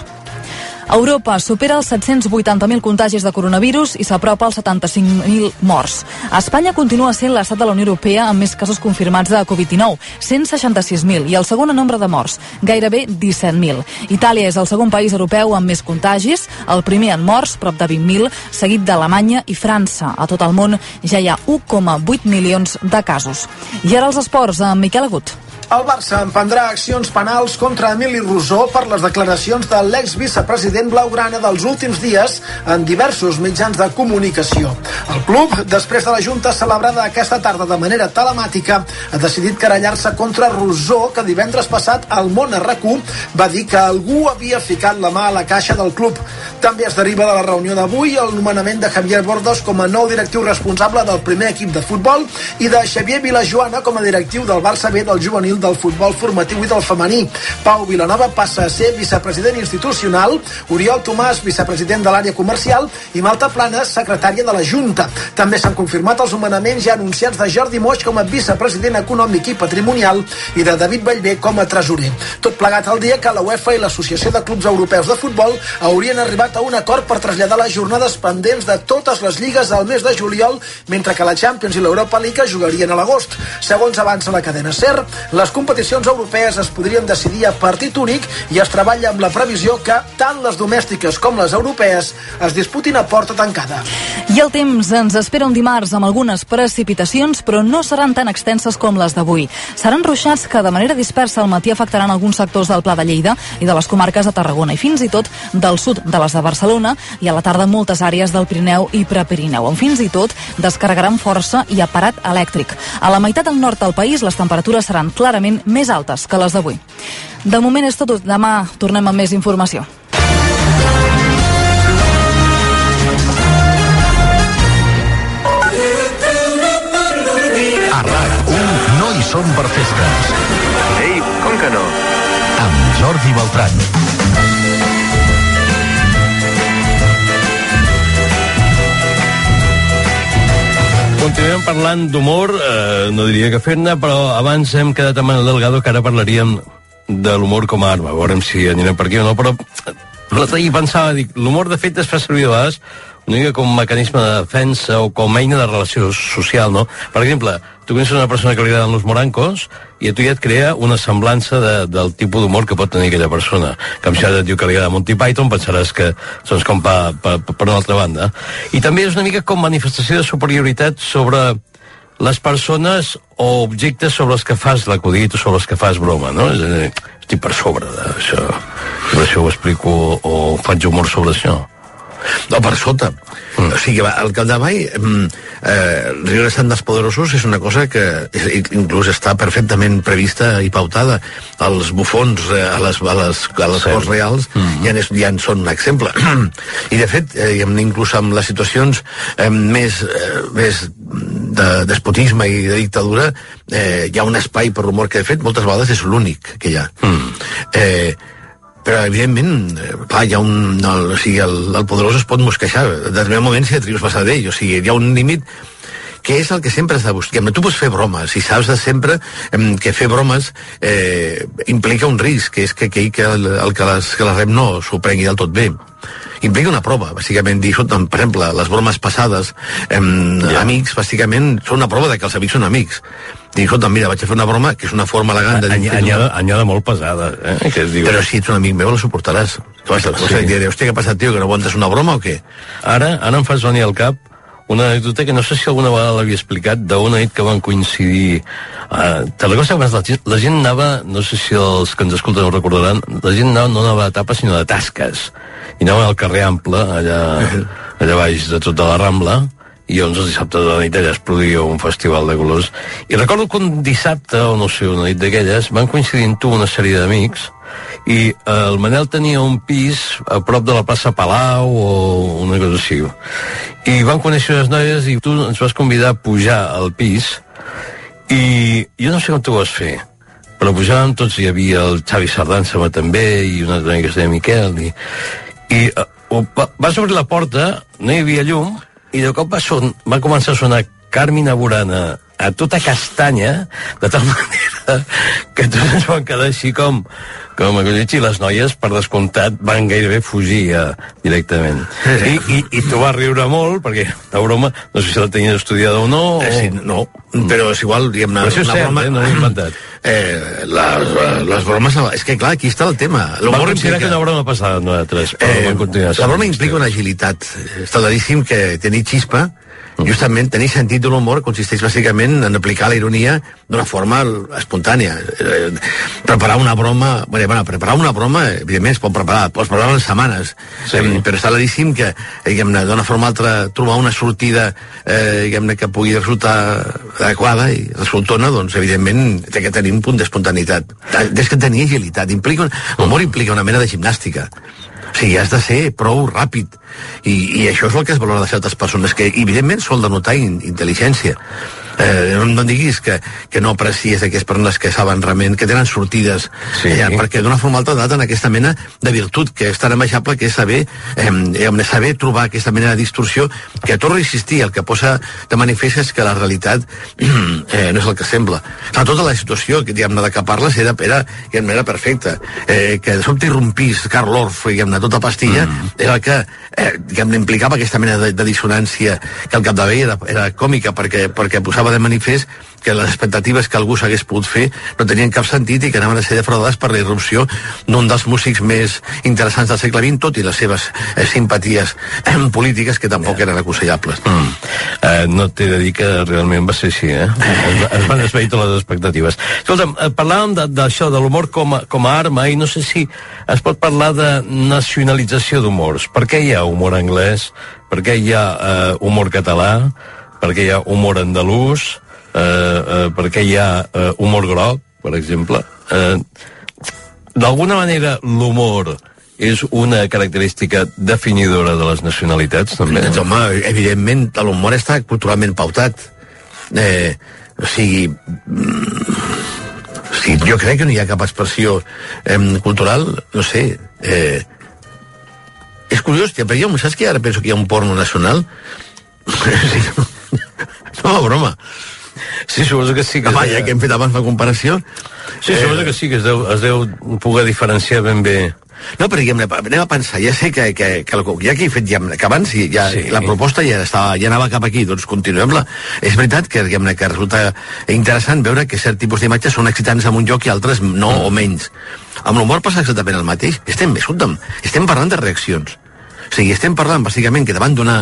Europa supera els set-cents vuitanta mil contagis de coronavirus i s'apropa als setanta-cinc mil morts. Espanya continua sent l'estat de la Unió Europea amb més casos confirmats de covid dinou, cent seixanta-sis mil, i el segon nombre de morts, gairebé disset mil. Itàlia és el segon país europeu amb més contagis, el primer en morts, prop de vint mil, seguit d'Alemanya i França. A tot el món ja hi ha u coma vuit milions de casos. I ara els esports, amb Miquel Agut. El Barça emprendrà accions penals contra Emili Rousseau per les declaracions de l'exvicepresident blaugrana dels últims dies en diversos mitjans de comunicació. El club, després de la junta celebrada aquesta tarda de manera telemàtica, ha decidit querellar-se contra Rousseau, que divendres passat al Món R Q va dir que algú havia ficat la mà a la caixa del club. També es deriva de la reunió d'avui el nomenament de Javier Bordos com a nou directiu responsable del primer equip de futbol i de Xavier Vilajoana com a directiu del Barça B del juvenil juvenil, del futbol formatiu i del femení. Pau Vilanova passa a ser vicepresident institucional, Oriol Tomàs, vicepresident de l'àrea comercial, i Malta Planes, secretària de la Junta. També s'han confirmat els nomenaments ja anunciats de Jordi Moix com a vicepresident econòmic i patrimonial i de David Ballbé com a tresorer. Tot plegat al dia que la UEFA i l'Associació de Clubs Europeus de Futbol haurien arribat a un acord per traslladar les jornades pendents de totes les lligues al mes de juliol, mentre que la Champions i l'Europa League es jugarien a l'agost. Segons avança la cadena SER, les competicions europees es podrien decidir a partit únic i es treballa amb la previsió que tant les domèstiques com les europees es disputin a porta tancada. I el temps ens espera un dimarts amb algunes precipitacions, però no seran tan extenses com les d'avui. Seran ruixats que de manera dispersa al matí afectaran alguns sectors del Pla de Lleida i de les comarques de Tarragona i fins i tot del sud de les de Barcelona, i a la tarda moltes àrees del Pirineu i Prepirineu, on fins i tot descarregaran força i aparat elèctric. A la meitat del nord del país les temperatures seran clarament més altes que les d'avui. De moment és tot. Demà tornem amb més informació. A RAC u no hi som per festes. Ei, com que no? Amb Jordi Beltran. Continuem parlant d'humor, eh, no diria que fer-ne, però abans hem quedat amb el Delgado, que ara parlaríem de l'humor com a arma. Veurem si anirem per aquí o no, però l'altre dia pensava, dic, l'humor de fet es fa servir a vegades una mica com mecanisme de defensa o com eina de relació social, no? Per exemple, tu coneixes una persona que li agraden los morancos i a tu ja et crea una semblança de, del tipus d'humor que pot tenir aquella persona. Que si ara et diu que li agrada Monty Python, pensaràs que són com per, per, per una altra banda. I també és una mica com manifestació de superioritat sobre les persones o objectes sobre els que fas l'acudit o sobre els que fas broma, no? És a dir, estic per sobre d'això. Per això ho explico o faig humor sobre això. No, per sota. Mm. O sigui, al capdavall, eh, riure sant dels poderosos és una cosa que inclús està perfectament prevista i pautada. Els bufons eh, a les, a les, a les sí. Corts reals mm. ja, és, ja en són un exemple. I, de fet, eh, inclús amb les situacions eh, més, eh, més de despotisme i de dictadura, eh, hi ha un espai per l'humor que, de fet, moltes vegades és l'únic que hi ha. Mm. Eh, però evidentment, clar, hi ha un, no, o sigui, el, el poderós es pot mosquejar de determinat moment si et rius passar d'ell, o sigui, hi ha un límit que és el que sempre has de buscar. Tu pots fer bromes i saps de sempre eh, que fer bromes eh, implica un risc, que és que aquell que, el, el que, les, que la rep no s'ho prengui del tot bé. Implica una prova, bàsicament, dir, per exemple, les bromes passades, eh, yeah. amics, bàsicament, són una prova de que els amics són amics. Dic, escolta, mira, vaig a fer una broma que és una forma elegant de dir... Anyada, anyada molt pesada, eh? Que diu... Però si ets un amic meu, la suportaràs. Sí. I diré, hòstia, què ha passat, tio, que no aguantes una broma o què? Ara, ara em fas venir al cap una anècdota que no sé si alguna vegada l'havia explicat, d'una nit que van coincidir... Uh, te recordes que abans la, la gent anava, no sé si els que ens escolten ho recordaran, la gent anava, no anava de tapes, sinó de tasques. I anaven al carrer Ample, allà, allà baix de tota la Rambla, i llavors el dissabte de la nit allà es produïa un festival de colors. I recordo que un dissabte, o no sé, una nit d'aquelles, van coincidir en tu una sèrie d'amics, i eh, el Manel tenia un pis a prop de la plaça Palau o una cosa així. I van conèixer les noies i tu ens vas convidar a pujar al pis, i jo no sé com t'ho vas fer, però pujàvem tots, hi havia el Xavi Sardán, sembla també, i un altre amic que es deia Miquel, i, i uh, vas obrir la porta, no hi havia llum, i de cop va, son, va començar a sonar Carmina Burana a tota castanya, de tal manera que tots ens van quedar així com, com acollits, i les noies, per descomptat, van gairebé fugir eh, directament. I, i, I tu vas riure molt, perquè la broma, no sé si la tenies estudiada o no... Eh, sí, no, però és igual, diguem, una, però això és una cert, broma... Eh, no l'he inventat. Eh, les, les bromes... És que, clar, aquí està el tema. Van considerar que una broma passada nosaltres, però eh, van continuar. La broma implica una agilitat. Està claríssim que tenir xispa, justament tenir sentit de l'humor consisteix bàsicament en aplicar la ironia d'una forma espontània. Eh, preparar una broma... Bueno, bueno, preparar una broma, evidentment, es pot preparar, pots preparar en setmanes, sí. eh, però està claríssim que, diguem-ne, d'una forma o altra, trobar una sortida, eh, diguem-ne, que pugui resultar adequada i resultona, doncs, evidentment, té que tenir un punt d'espontaneïtat. Des que tenir agilitat. Implica, l'humor implica una mena de gimnàstica. O sigui, has de ser prou ràpid i, i això és el que es valora de certes persones, que evidentment sol denotar in, intel·ligència. Eh, no, no em diguis que, que no aprecies aquelles persones que saben realment, que tenen sortides, sí. eh, perquè d'una forma o altra daten aquesta mena de virtut que és tan amejable, que és saber, eh, saber trobar aquesta mena de distorsió, que torna a insistir, el que posa de manifest és que la realitat eh, no és el que sembla. Clar, tota la situació que, diguem-ne, de què parles era, era, era perfecta. Eh, que de sobte irrompís Karl Orff, diguem-ne, tota pastilla, mm. era el que eh, diguem-ne, implicava aquesta mena de, de dissonància, que al capdavall era, era còmica, perquè, perquè posava de manifest que les expectatives que algú s'hagués pogut fer no tenien cap sentit i que anaven a ser defraudades per la irrupció d'un dels músics més interessants del segle vint, tot i les seves eh, simpaties eh, polítiques, que tampoc eren aconsellables. Mm. Eh, no t'he de dir que realment va ser així, eh? Es, es van esvair totes les expectatives. Escolta'm, eh, parlàvem d'això, de, de l'humor com, a, com a arma, i no sé si es pot parlar de nacionalització d'humors. Per què hi ha humor anglès? Per què hi ha eh, humor català? Perquè hi ha humor andalús, eh, eh, perquè hi ha eh, humor groc, per exemple. Eh, D'alguna manera, l'humor és una característica definidora de les nacionalitats, també? Doncs, home, evidentment, l'humor està culturalment pautat. Eh, o sigui... O sigui, jo crec que no hi ha cap expressió eh, cultural, no sé... Eh, és curiós, tia, però jo, saps que ara penso que hi ha un porno nacional? Sí, no, broma. Sí, suposo que sí. Que Home, ja que hem fet abans la comparació... Sí, eh... suposo que sí, que es deu, es deu poder diferenciar ben bé. No, però diguem, anem a pensar, ja sé que, que, que, ja que he fet, ja, que abans ja, sí. la proposta ja, estava, ja anava cap aquí, doncs continuem-la. És veritat que, diguem, que resulta interessant veure que cert tipus d'imatges són excitants en un lloc i altres no, mm. o menys. Amb l'humor passa exactament el mateix. Estem, escolta'm, estem parlant de reaccions. O sigui, estem parlant, bàsicament, que davant d'una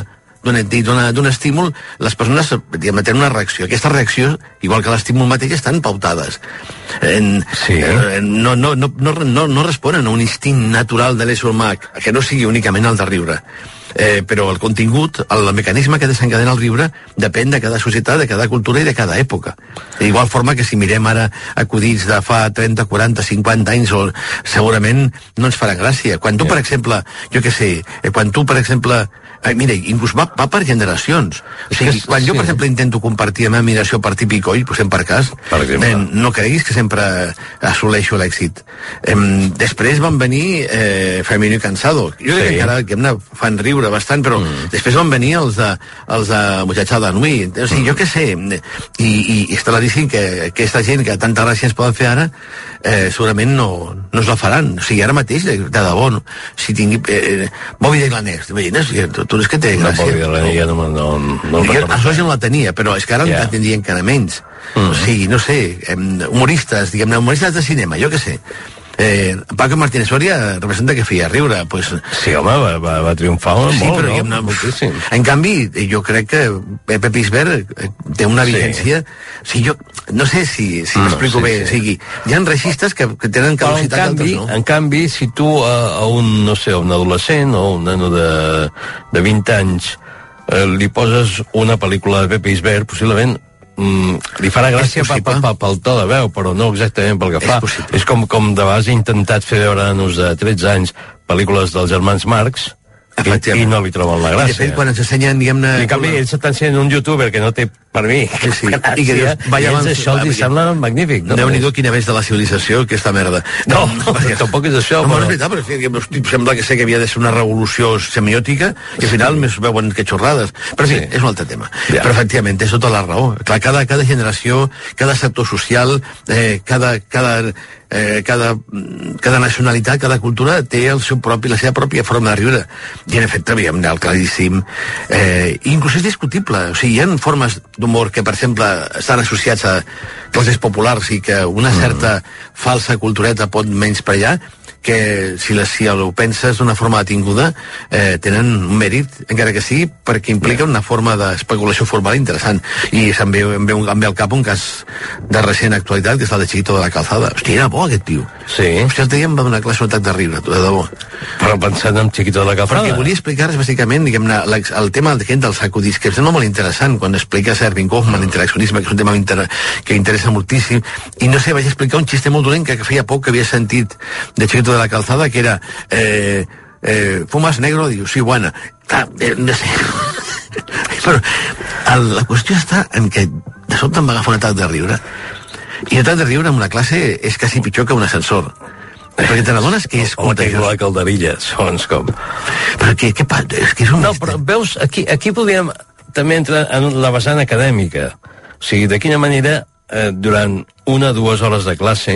d'un estímul, les persones, diguem, tenen una reacció. Aquesta reacció, igual que l'estímul mateix, estan pautades. En, sí. eh, no, no, no, no, no, no responen a un instint natural de l'ésser humà, que no sigui únicament el de riure. Eh, però el contingut, el mecanisme que desencadena el riure, depèn de cada societat, de cada cultura i de cada època. D'igual forma que si mirem ara acudits de fa trenta, quaranta, cinquanta anys, o, segurament no ens farà gràcia. Quan tu, per exemple, jo què sé, eh, quan tu, per exemple, Ai, mira, inclús va, va per generacions. O sigui, quan sí. jo, per exemple, intento compartir la meva admiració per Tipi Coll, posem per cas, per eh, no creguis que sempre assoleixo l'èxit. Eh, després van venir eh, Femino i Cansado. Jo crec sí. que encara que em fan riure bastant, però mm. després van venir els de, els de Muchachada Nui. O sigui, mm. jo què sé, i, i, i està claríssim que aquesta gent que tanta gràcia ens poden fer ara, eh, segurament no, no es la faran. O sigui, ara mateix, de, de debò, no? Si tingui... Eh, Bobby de Glanès, t'imagines? Tu és que té gràcia. No, Bobby de Glanès ja no, no, no el recordo. Això ja no la tenia, però és que ara yeah. la tindria encara menys. Mm. O sigui, no sé, eh, humoristes, diguem-ne, humoristes de cinema, jo què sé. Eh, Paco Martínez Soria representa que feia riure, pues... Sí, home, va, va, va triomfar sí, molt, però, no? Moltíssim. En canvi, jo crec que Pepe Pisbert té una vigència... Sí. O sigui, jo no sé si, si no, m'explico sí, bé, sí. O sigui, hi ha registres que, que tenen caducitat altres, no? En canvi, si tu a, a un, no sé, a un adolescent o un nano de, de vint anys eh, li poses una pel·lícula de Pepe Pisbert, possiblement Mm, li farà gràcia pel, pel, pel, pel to de veu, però no exactament pel que fa. És, és com, com de vegades he intentat fer veure a nanos de tretze anys pel·lícules dels germans Marx i, i no li troben la gràcia. I de fet, quan ens ensenyen, diguem-ne... I en canvi, ells t'ensenyen un youtuber que no té, per mi, sí, sí. gràcia, i que dius, i ells això els sembla magnífic. No? Déu-n'hi-do quina vez de la civilització, aquesta merda. No, no, no tampoc és això. No, però... no és veritat, però hosti, sembla que sé que havia de ser una revolució semiòtica i al final sí. més veuen que xorrades. Però sí, sí. és un altre tema. Ja. Però efectivament, és tota la raó. Clar, cada, cada generació, cada sector social, eh, cada... cada Eh, cada, cada nacionalitat, cada cultura té el seu propi, la seva pròpia forma de riure. I en efecte, veiem el claríssim. Eh, inclús és discutible. O sigui, hi ha formes d'humor que, per exemple, estan associats a classes populars i que una certa mm. falsa cultureta pot menysprear, que si, la, si ho penses d'una forma detinguda eh, tenen un mèrit, encara que sigui perquè implica una forma d'especulació formal interessant. I se'm ve, em ve, em ve al cap un cas de recent actualitat, que és el de Chiquito de la Calzada. Hòstia, era bo aquest tio. Sí. Hòstia, el dia em va donar classe un atac de riure, de debò. Però pensant en Chiquito de la Calzada. Perquè volia explicar-nos bàsicament, diguem-ne, el tema dels acudits, que em sembla molt interessant quan explica Erving Goffman l'interaccionisme, que és un tema inter que interessa moltíssim. I no sé, vaig explicar un xiste molt dolent que feia poc que havia sentit de Chiquito de la Calzada, que era eh, eh, fumas negro? Diu, sí, buena. Clar, eh, no sé. Però el, la qüestió està en que de sobte em va agafar un atac de riure. I l'atac de riure en una classe és quasi pitjor que un ascensor. Perquè te n'adones que és contagiós. O la calderilla, segons com. Però què, què passa? És que és un... No, però veus, aquí, aquí podríem també entrar en la vessant acadèmica. O sigui, de quina manera, eh, durant una o dues hores de classe,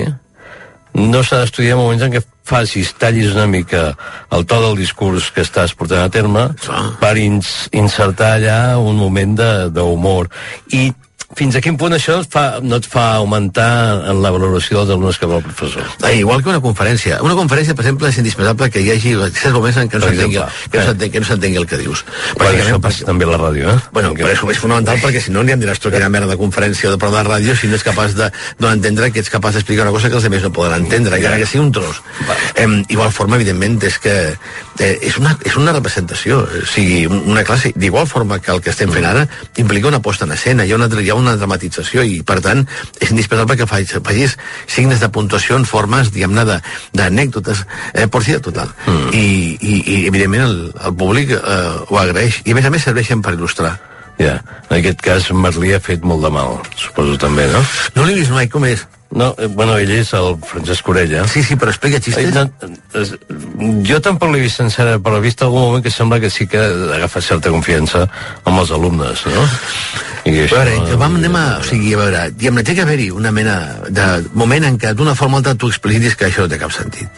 no s'ha d'estudiar moments en què facis, tallis una mica el to del discurs que estàs portant a terme per ins insertar allà un moment d'humor. I fins a quin punt això et fa, no et fa augmentar en la valoració dels alumnes que va el professor? Ah, igual que una conferència. Una conferència, per exemple, és indispensable que hi hagi certs moments en què no s'entengui que, que no s'entengui el que dius. Per això passa també a la ràdio, eh? Bueno, però és, és fonamental perquè si no n'hi em diràs tu quina merda de conferència o de programa de ràdio si no ets capaç de no entendre que ets capaç d'explicar una cosa que els altres no poden entendre, encara que sigui un tros. Eh, igual forma, evidentment, és que eh, és, una, és una representació. O sigui, una classe, d'igual forma que el que estem fent ara, implica una posta en escena, hi ha una, hi ha una dramatització i, per tant, és indispensable que facis signes de puntuació en formes, diguem-ne, d'anècdotes, eh, por si de total. Mm. I, i, i, evidentment, el, el públic eh, ho agraeix. I, a més a més, serveixen per il·lustrar. Ja, yeah. En aquest cas, Merlí ha fet molt de mal, suposo també, no? No l'he vist mai, com és? No, eh, bueno, ell és el Francesc Orella. Sí, sí, però explica xistes. No, es, jo tampoc l'he vist sencera, però he vist algun moment que sembla que sí que agafa certa confiança amb els alumnes, no? I això, a veure, vam, anem a... O sigui, a veure, diguem-ne, té que haver-hi una mena de moment en què d'una forma o altra tu explicitis que això no té cap sentit.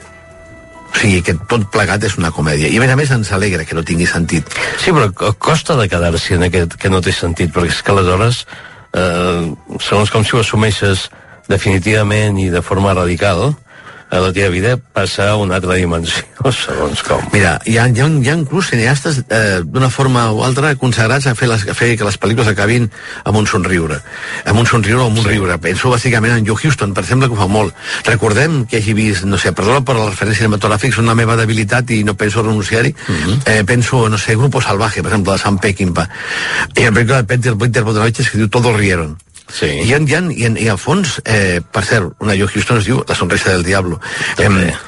O sigui, que tot plegat és una comèdia. I a més a més ens alegra que no tingui sentit. Sí, però costa de quedar-s'hi en aquest que no té sentit, perquè és que aleshores, eh, segons com si ho assumeixes definitivament i de forma radical, a la teva vida passa a una altra dimensió, segons com. Mira, hi ha, hi ha, hi ha inclús cineastes eh, d'una forma o altra consagrats a fer, les, a fer que les pel·lícules acabin amb un somriure. Amb un somriure o amb un sí. riure. Penso bàsicament en Joe Huston, per exemple, que ho fa molt. Recordem que hagi vist, no sé, perdona per la referència cinematogràfica, és una meva debilitat i no penso renunciar-hi. Mm-hmm. eh, penso, no sé, Grupo Salvaje, per exemple, de Sam Peckinpah. I en pel·lícula de Peter Peter Bogdanovich que diu Todos rieron. Sí. I, en, i, en, i, en, i al fons, eh, per cert, una Joe Huston es diu La sonrisa del diablo. Eh,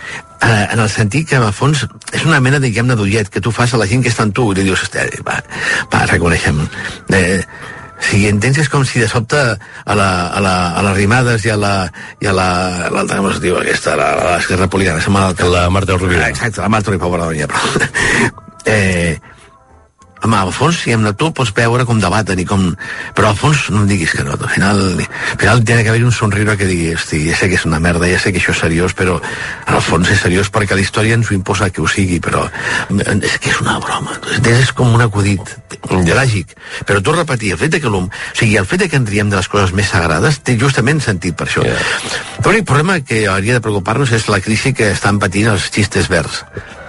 en el sentit que, al fons, és una mena, diguem-ne, d'ullet que tu fas a la gent que està en tu i li dius, va, va, reconeixem. Eh, si entens, és com si de sobte a la, a la, a les rimades i a la i a la, l'altra, com es diu aquesta, la, la, l'Esquerra Republicana, la Marta Rovira. Ah, exacte, la Marta Rovira, però... eh, home, al fons, si tu pots veure com debaten i com... Però al fons no em diguis que no. Al final, al final té que haver un somriure que digui, hosti, ja sé que és una merda, ja sé que això és seriós, però en el fons és seriós perquè la història ens ho imposa que ho sigui, però és que és una broma. És com un acudit tràgic. Però tu repetir, el fet de que l'hom... O sigui, el fet de que ens riem de les coses més sagrades té justament sentit per això. Yeah. L'únic problema que hauria de preocupar-nos és la crisi que estan patint els xistes verds.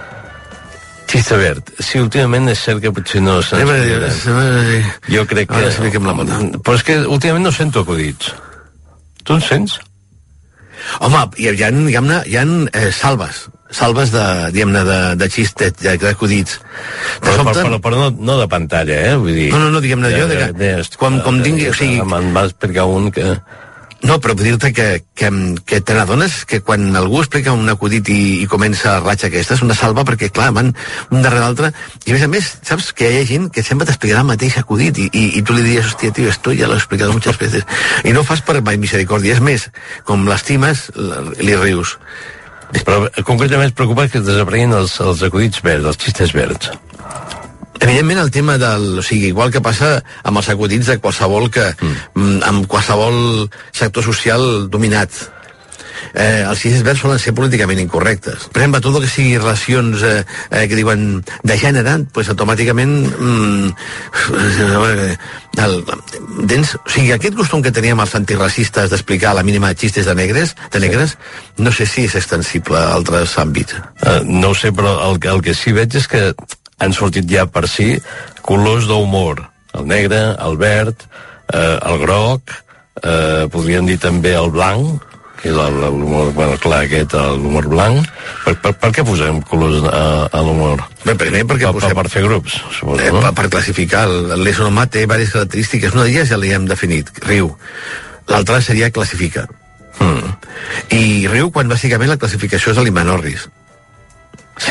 Xiste verd. Sí, últimament és cert que potser no se'ns podrà. Jo crec que... Ara sí que em la mata. Però és que últimament no sento acudits. Tu en sents? Home, hi ha, diguem-ne, hi ha eh, salves. Salves de, diguem-ne, de, de xistes, d'acudits. Però, però, però, però no, no de pantalla, eh? Vull dir... No, no, no, diguem-ne, jo... De, de, de, com, com tingui... O sigui... Me'n va explicar un que... No, però vull dir-te que, que, que te n'adones que quan algú explica un acudit i, i comença la ratxa aquesta, és una salva perquè, clar, van un darrere l'altre, i a més a més, saps que hi ha gent que sempre t'explicarà el mateix acudit, i, i, i tu li diries, hòstia, tio, esto ja l'he explicat moltes veces, i no ho fas per mai misericòrdia, és més, com l'estimes, li rius. Però concretament es preocupa que desapareguin els, els acudits verds, els xistes verds. Evidentment el tema del... O sigui, igual que passa amb els acudits de qualsevol que... Mm. amb qualsevol sector social dominat. Eh, els xistes verds solen ser políticament incorrectes. Per exemple, tot el que sigui relacions eh, eh, que diuen de gènere, pues automàticament mm, el, dents, o sigui, aquest costum que teníem els antiracistes d'explicar a la mínima xistes de negres, de negres, no sé si és extensible a altres àmbits. Uh, no ho sé, però el, el que sí veig és que han sortit ja per si colors d'humor. El negre, el verd, eh, el groc, eh, podríem dir també el blanc, que és l'humor, bueno, clar, aquest, l'humor blanc. Per, per, per què posem colors a, a l'humor? Bé, primer perquè per, posem... Per fer grups, suposo, eh, no? Per, per classificar. L'ésser humà té diverses característiques. Una d'elles ja li hem definit, riu. L'altra seria classifica. Hmm. I riu quan bàsicament la classificació és l'Imanorris. Sí.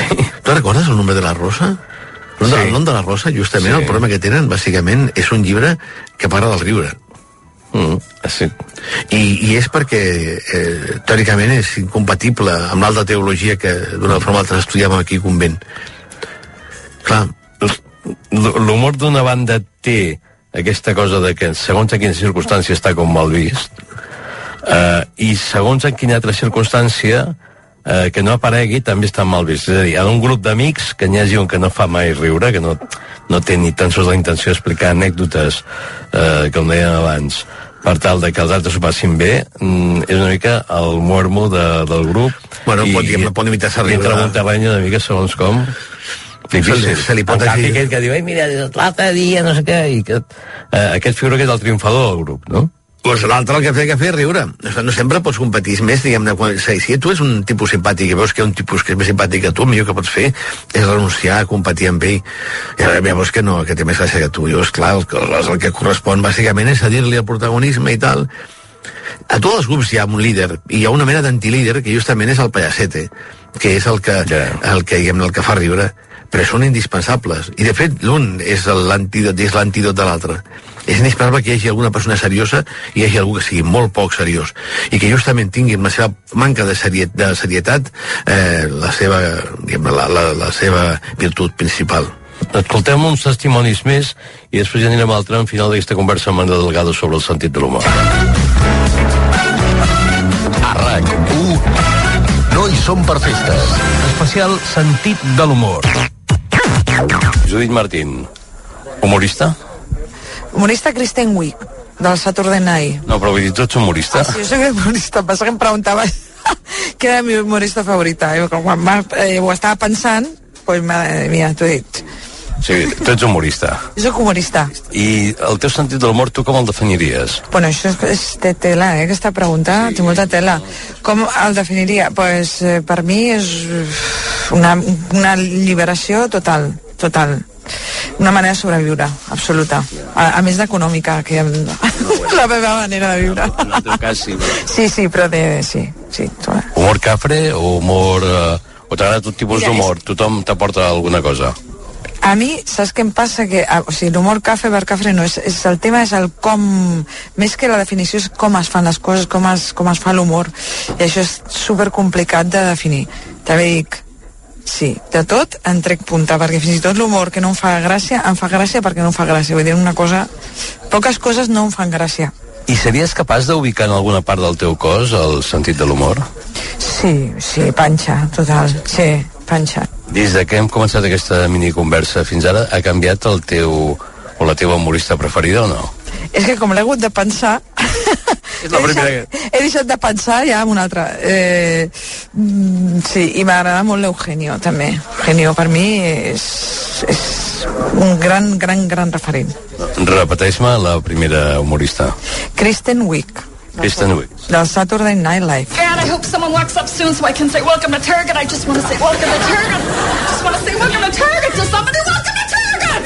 Tu recordes el nombre de la Rosa? El nom, sí. el nom de la Rosa, justament, sí. El problema que tenen, bàsicament, és un llibre que parla del riure. Mm, sí. I, I és perquè, eh, teòricament, és incompatible amb l'alta teologia que d'una forma o altra estudiàvem aquí a convent. Clar. L'humor d'una banda té aquesta cosa de que segons en quina circumstància està com mal vist, eh, i segons en quina altra circumstància eh, que no aparegui també està mal vist. És a dir, en un grup d'amics que n'hi hagi un que no fa mai riure, que no, no té ni tan sols la intenció d'explicar anècdotes eh, que ho dèiem abans, per tal de que els altres ho passin bé, mm, és una mica el muermo de, del grup. Bueno, i, pot, diguem, pot imitar-se a riure. I entra un terreny una mica segons com. Difícil. Se, se li pot en canvi, dir... aquell que diu, ei, mira, l'altre dia, no sé què, i que, eh, aquest figura que és el triomfador del grup, no? Pues l'altre el que té que fer és riure. O sigui, no sempre pots competir més, diguem-ne, quan, si, si tu és un tipus simpàtic i veus que hi ha un tipus que és més simpàtic que tu, el millor que pots fer és renunciar a competir amb ell. I ara veus que no, que té més gràcia que tu. I és clar, el, el, el que correspon bàsicament és cedir-li el protagonisme i tal. A tots els grups hi ha un líder, i hi ha una mena d'antilíder que justament és el payasete, que és el que, yeah. el que, diguem, el que fa riure, però són indispensables. I de fet, l'un és l'antídot és l'antídot de l'altre. És indispensable que hi hagi alguna persona seriosa i hi hagi algú que sigui molt poc seriós i que justament tingui amb la seva manca de, seriet, de serietat eh, la seva, diguem, la, la, la seva virtut principal. Escoltem uns testimonis més i després ja anirem al tram final d'aquesta conversa amb Anna Delgado sobre el sentit de l'humor. A RAC u no hi som per festes. Especial sentit de l'humor. Judit Martín, humorista? Humorista Kristen Wiig, del Saturday Night. No, però vull dir, tu ets humorista? Ah, sí, jo soc humorista, passa que em preguntava què era la meva humorista favorita. I quan eh, ho estava pensant, doncs, mira, t'ho he dit. Sí, tu ets humorista. Jo soc humorista. I el teu sentit de l'humor, tu com el definiries? Bueno, això és, és de tela, eh, aquesta pregunta, sí. Té molta tela. Com el definiria? Pues, eh, per mi és una, una liberació total, total. Una manera de sobreviure, absoluta. A, a més d'econòmica, que no, bueno. La meva manera de viure. En el teu cas, sí. Sí, sí, però de, sí, sí. Humor cafre o humor... Eh, o t'agrada tot tipus d'humor? És... Tothom t'aporta alguna cosa? A mi, saps què em passa? Que, o sigui, l'humor cafre per cafre no, és, és, el tema és el com, més que la definició és com es fan les coses, com es, com es fa l'humor, i això és supercomplicat de definir. També dic, sí, de tot en trec punta, perquè fins i tot l'humor que no em fa gràcia, em fa gràcia perquè no em fa gràcia, vull dir una cosa, poques coses no em fan gràcia. I series capaç d'ubicar en alguna part del teu cos el sentit de l'humor? Sí, sí, panxa, total, sí, panxa. Des de que hem començat aquesta miniconversa fins ara, ha canviat el teu o la teva humorista preferida o no? És que com l'he hagut de pensar... És la primera he, deixat, he deixat de pensar ja en una altra. Eh, sí, i m'agrada molt l'Eugenio, també. Eugenio, per mi, és, és un gran, gran, gran referent. Repeteix-me la primera humorista. Kristen Wiig. Kristen Wiig. Del Saturday Night Live. God, I hope someone walks up soon so I can say welcome to Target. I just want to say welcome to Target. I just want to say welcome to Target to somebody. Welcome to Target!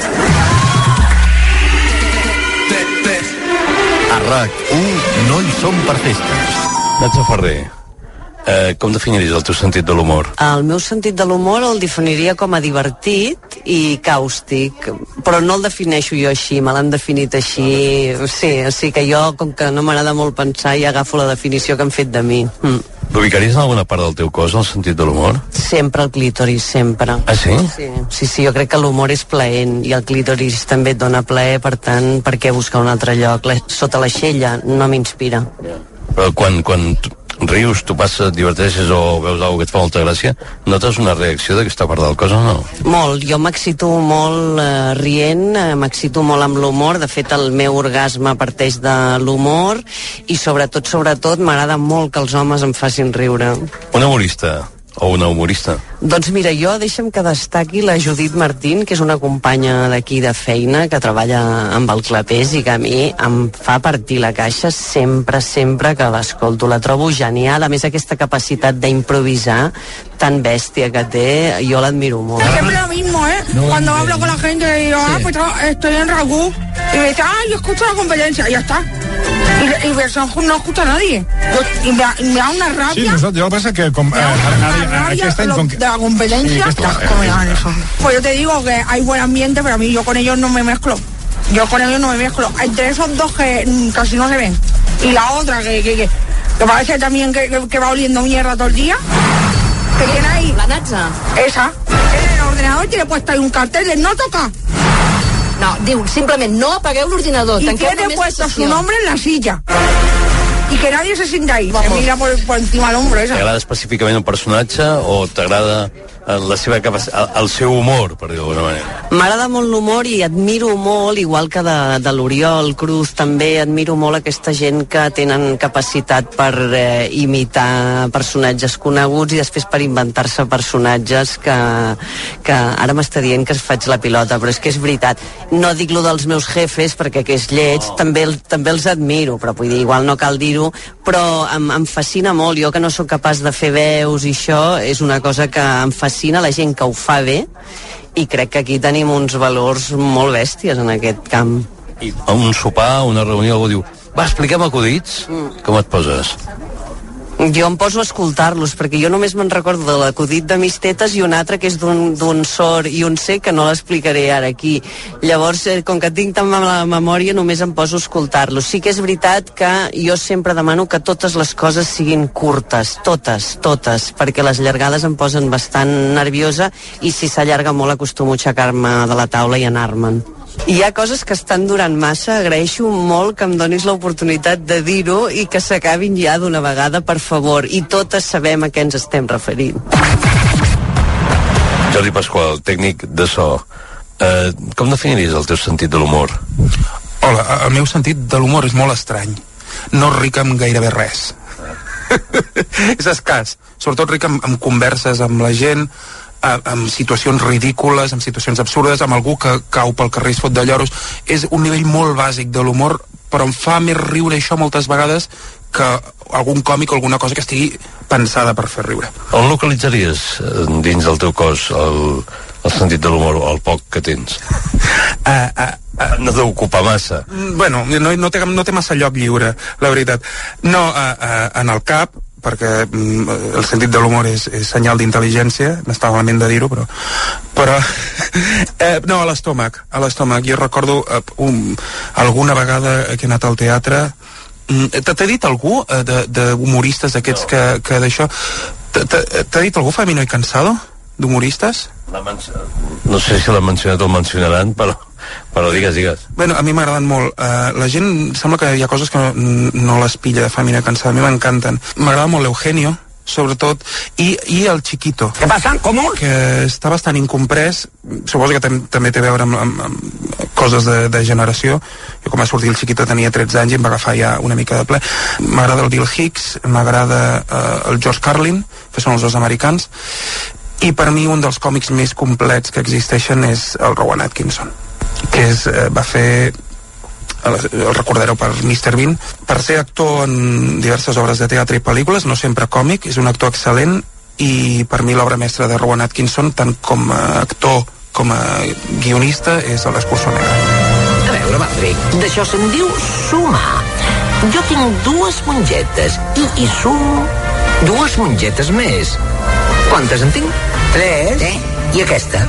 A RAC u no hi som per festes. Nacho Ferrer, eh, com definiries el teu sentit de l'humor? El meu sentit de l'humor el definiria com a divertit i càustic, però no el defineixo jo així, me l'han definit així. Sí, sí que jo, com que no m'agrada molt pensar, ja agafo la definició que han fet de mi. Mm. L'ubicaries en alguna part del teu cos, el sentit de l'humor? Sempre el clítoris, sempre. Ah, sí? Sí, sí, sí, jo crec que l'humor és plaent i el clítoris també et dona plaer, per tant, per què buscar un altre lloc? La, sota l'aixella no m'inspira. Però quan, quan rius, tu passes, et diverteixes o veus alguna que et fa molta gràcia, notes una reacció d'aquesta part del cos o no? Molt, jo m'excito molt eh, rient, eh, m'excito molt amb l'humor, de fet el meu orgasme parteix de l'humor i sobretot, sobretot, m'agrada molt que els homes em facin riure. Un humorista o una humorista? Doncs mira, jo deixa'm que destaqui la Judit Martín, que és una companya d'aquí de feina que treballa amb el Clapés i que a mi em fa partir la caixa sempre, sempre que l'escolto. La trobo genial, a més aquesta capacitat d'improvisar tan bèstia que té, jo l'admiro molt. Siempre lo mismo, ¿eh? No, Cuando no, hablo con la gente, digo, ah, pues estoy en Ragu, y me dice, ah, yo escucho la competencia, y ya está. Y, y eso no escucha a nadie. Yo, y, me, y me da una rabia. Sí, nosotros, yo pasa que com, eh, rabia aquest any... lo, Com de la competencia. Sí, aquest, ¿Cómo me dan eso? Pues yo te digo que hay buen ambiente, pero a mí yo con ellos no me mezclo. Yo con ellos no me mezclo. Entre esos dos que mm, casi no se ven. Y la otra que, que, que, que parece también que, que, que va oliendo mierda todo el día. ¿Qué tiene ahí? La Natza. Esa. En el ordenador tiene puesto ahí un cartel de no tocar. No, diu, simplement no apagueu l'ordinador. Y tiene puesto su nombre en la silla. Y que nadie se sienta ahí. Se mira por, por encima del hombro, esa. T'agrada específicament un personatge o t'agrada la seva capacitat, el seu humor, per dir-ho d'alguna manera? M'agrada molt l'humor i admiro molt, igual que de, de l'Oriol Cruz, també admiro molt aquesta gent que tenen capacitat per eh, imitar personatges coneguts i després per inventar-se personatges que, que ara m'està dient que es faig la pilota, però és que és veritat. No dic lo dels meus jefes, perquè que és lleig, oh. també, també els admiro, però vull dir, igual no cal dir-ho, però em, em fascina molt. Jo que no sóc capaç de fer veus i això, és una cosa que em fascina la gent que ho fa bé, i crec que aquí tenim uns valors molt bèsties en aquest camp. I a un sopar, una reunió, algú diu, va, expliquem acudits, mm. com et poses? Jo em poso a escoltar-los, perquè jo només me'n recordo de l'acudit de mis tetes i un altre que és d'un sord i un C que no l'explicaré ara aquí. Llavors, eh, com que tinc tan mala memòria, només em poso a escoltar-los. Sí que és veritat que jo sempre demano que totes les coses siguin curtes, totes, totes, perquè les llargades em posen bastant nerviosa i si s'allarga molt acostumo a aixecar-me de la taula i anar-me'n. Hi ha coses que estan durant massa, agraeixo molt que em donis l'oportunitat de dir-ho i que s'acabin ja d'una vegada, per favor, i totes sabem a què ens estem referint. Jordi Pasqual, tècnic de so, eh, com definiries el teu sentit de l'humor? Hola, el meu sentit de l'humor és molt estrany. No ric amb gairebé res. És escàs, sobretot ric amb, amb converses amb la gent, amb situacions ridícules, amb situacions absurdes, amb algú que cau pel carrer i es fot de lloros. És un nivell molt bàsic de l'humor, però em fa més riure això moltes vegades que algun còmic o alguna cosa que estigui pensada per fer riure. On localitzaries dins del teu cos el, el sentit de l'humor, el poc que tens? Uh, uh, uh, no deu ocupar massa. Bueno, no, no, té, no té massa lloc lliure, la veritat. No, uh, uh, en el cap, perquè mm, el sentit de l'humor és, és senyal d'intel·ligència, m'estava malament de dir-ho, però, però eh, no, a l'estómac, a l'estómac. Jo recordo eh, un, alguna vegada que he anat al teatre, mm, t'ha dit algú eh, d'humoristes d'aquests que, que d'això, t'ha dit algú Famino y Cansado, d'humoristes? No sé si l'han mencionat o el mencionaran, però, però digues, digues. Bueno, a mi m'agraden molt. Uh, la gent, sembla que hi ha coses que no, no les pilla de Famino y Cansado. A mi m'encanten. M'agrada molt l'Eugenio, sobretot, i, i el Chiquito. Què passa? Com? Que està bastant incomprès. Suposo que tam també té a veure amb, amb, amb coses de, de generació. Jo quan va sortir el Chiquito tenia tretze anys i em va agafar ja una mica de ple. M'agrada el Bill Hicks, m'agrada uh, el George Carlin, que són els dos americans, i per mi un dels còmics més complets que existeixen és el Rowan Atkinson, que és, eh, va fer, el, el recordareu per mister Bean, per ser actor en diverses obres de teatre i pel·lícules, no sempre còmic, és un actor excel·lent, i per mi l'obra mestra de Rowan Atkinson, tant com a actor com a guionista, és El Escurçó Negre. A veure, Patrick, d'això se'n diu sumar. Jo tinc dues mongetes i hi sumo dues mongetes més. Quantes en tinc? Tres. Eh? I aquesta?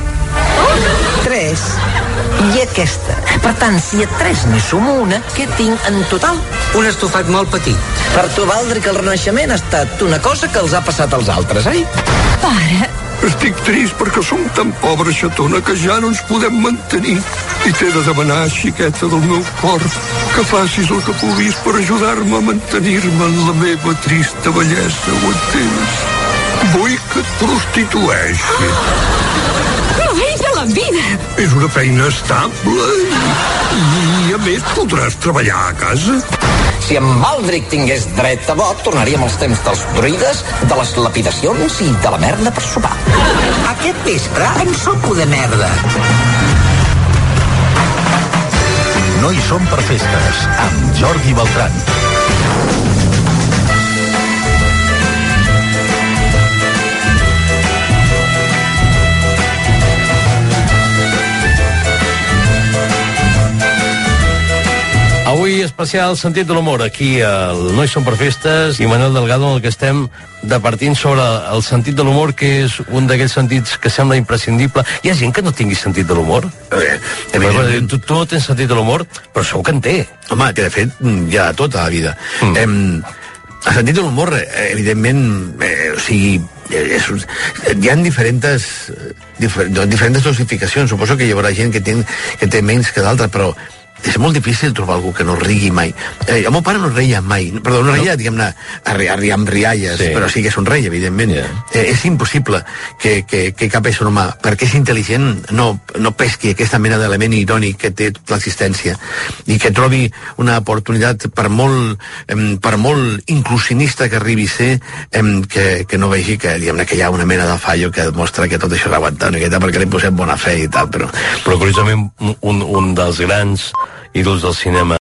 Tres. I aquesta. Per tant, si a tres n'hi sumo una, què tinc en total? Un estofat molt petit. Per tu, Valdric, el renaixement ha estat una cosa que els ha passat als altres, eh? Pare. Estic trist perquè som tan pobres, xatona, que ja no ens podem mantenir. I t'he de demanar, xiqueta del meu cor, que facis el que puguis per ajudar-me a mantenir-me en la meva trista bellesa, ho entens? Vull que et prostitueixi. Rei de la vida! És una feina estable i, i a més podràs treballar a casa. Si en Valdric tingués dret a vot, tornaríem als temps dels druides, de les lapidacions i de la merda per sopar. Aquest vespre en sopo de merda. No hi som per festes, amb Jordi Beltran. Avui especial sentit de l'humor, aquí al No hi som per festes, i Manuel Delgado, en el que estem departint sobre el sentit de l'humor, que és un d'aquells sentits que sembla imprescindible. Hi ha gent que no tingui sentit de l'humor? Eh, eh, tu, tu no tens sentit de l'humor, però segur que en té. Home, que de fet hi ha tota la vida. Mm. Eh, el sentit de l'humor, eh, evidentment, eh, o sigui, és, hi ha diferents difer, diferents dosificacions. Suposo que hi haurà gent que té, que té menys que d'altra, però és molt difícil trobar algú que no rigui mai. Eh, el meu pare no reia mai, perdó, no reia, no. diguem-ne, a riar amb rialles, sí. Però sí que és un rei, evidentment. Yeah. Eh, és impossible que, que, que cap ésser humà, perquè és intel·ligent, no, no pesqui aquesta mena d'element irònic que té tota l'existència, i que trobi una oportunitat, per molt, eh, per molt inclusionista que arribi a ser, eh, que, que no vegi que, diguem-ne, que hi ha una mena de fallo que demostra que tot això és aguantant, perquè li posem bona fe i tal, però... Però, curiosament, un, un dels grans ídols del cinema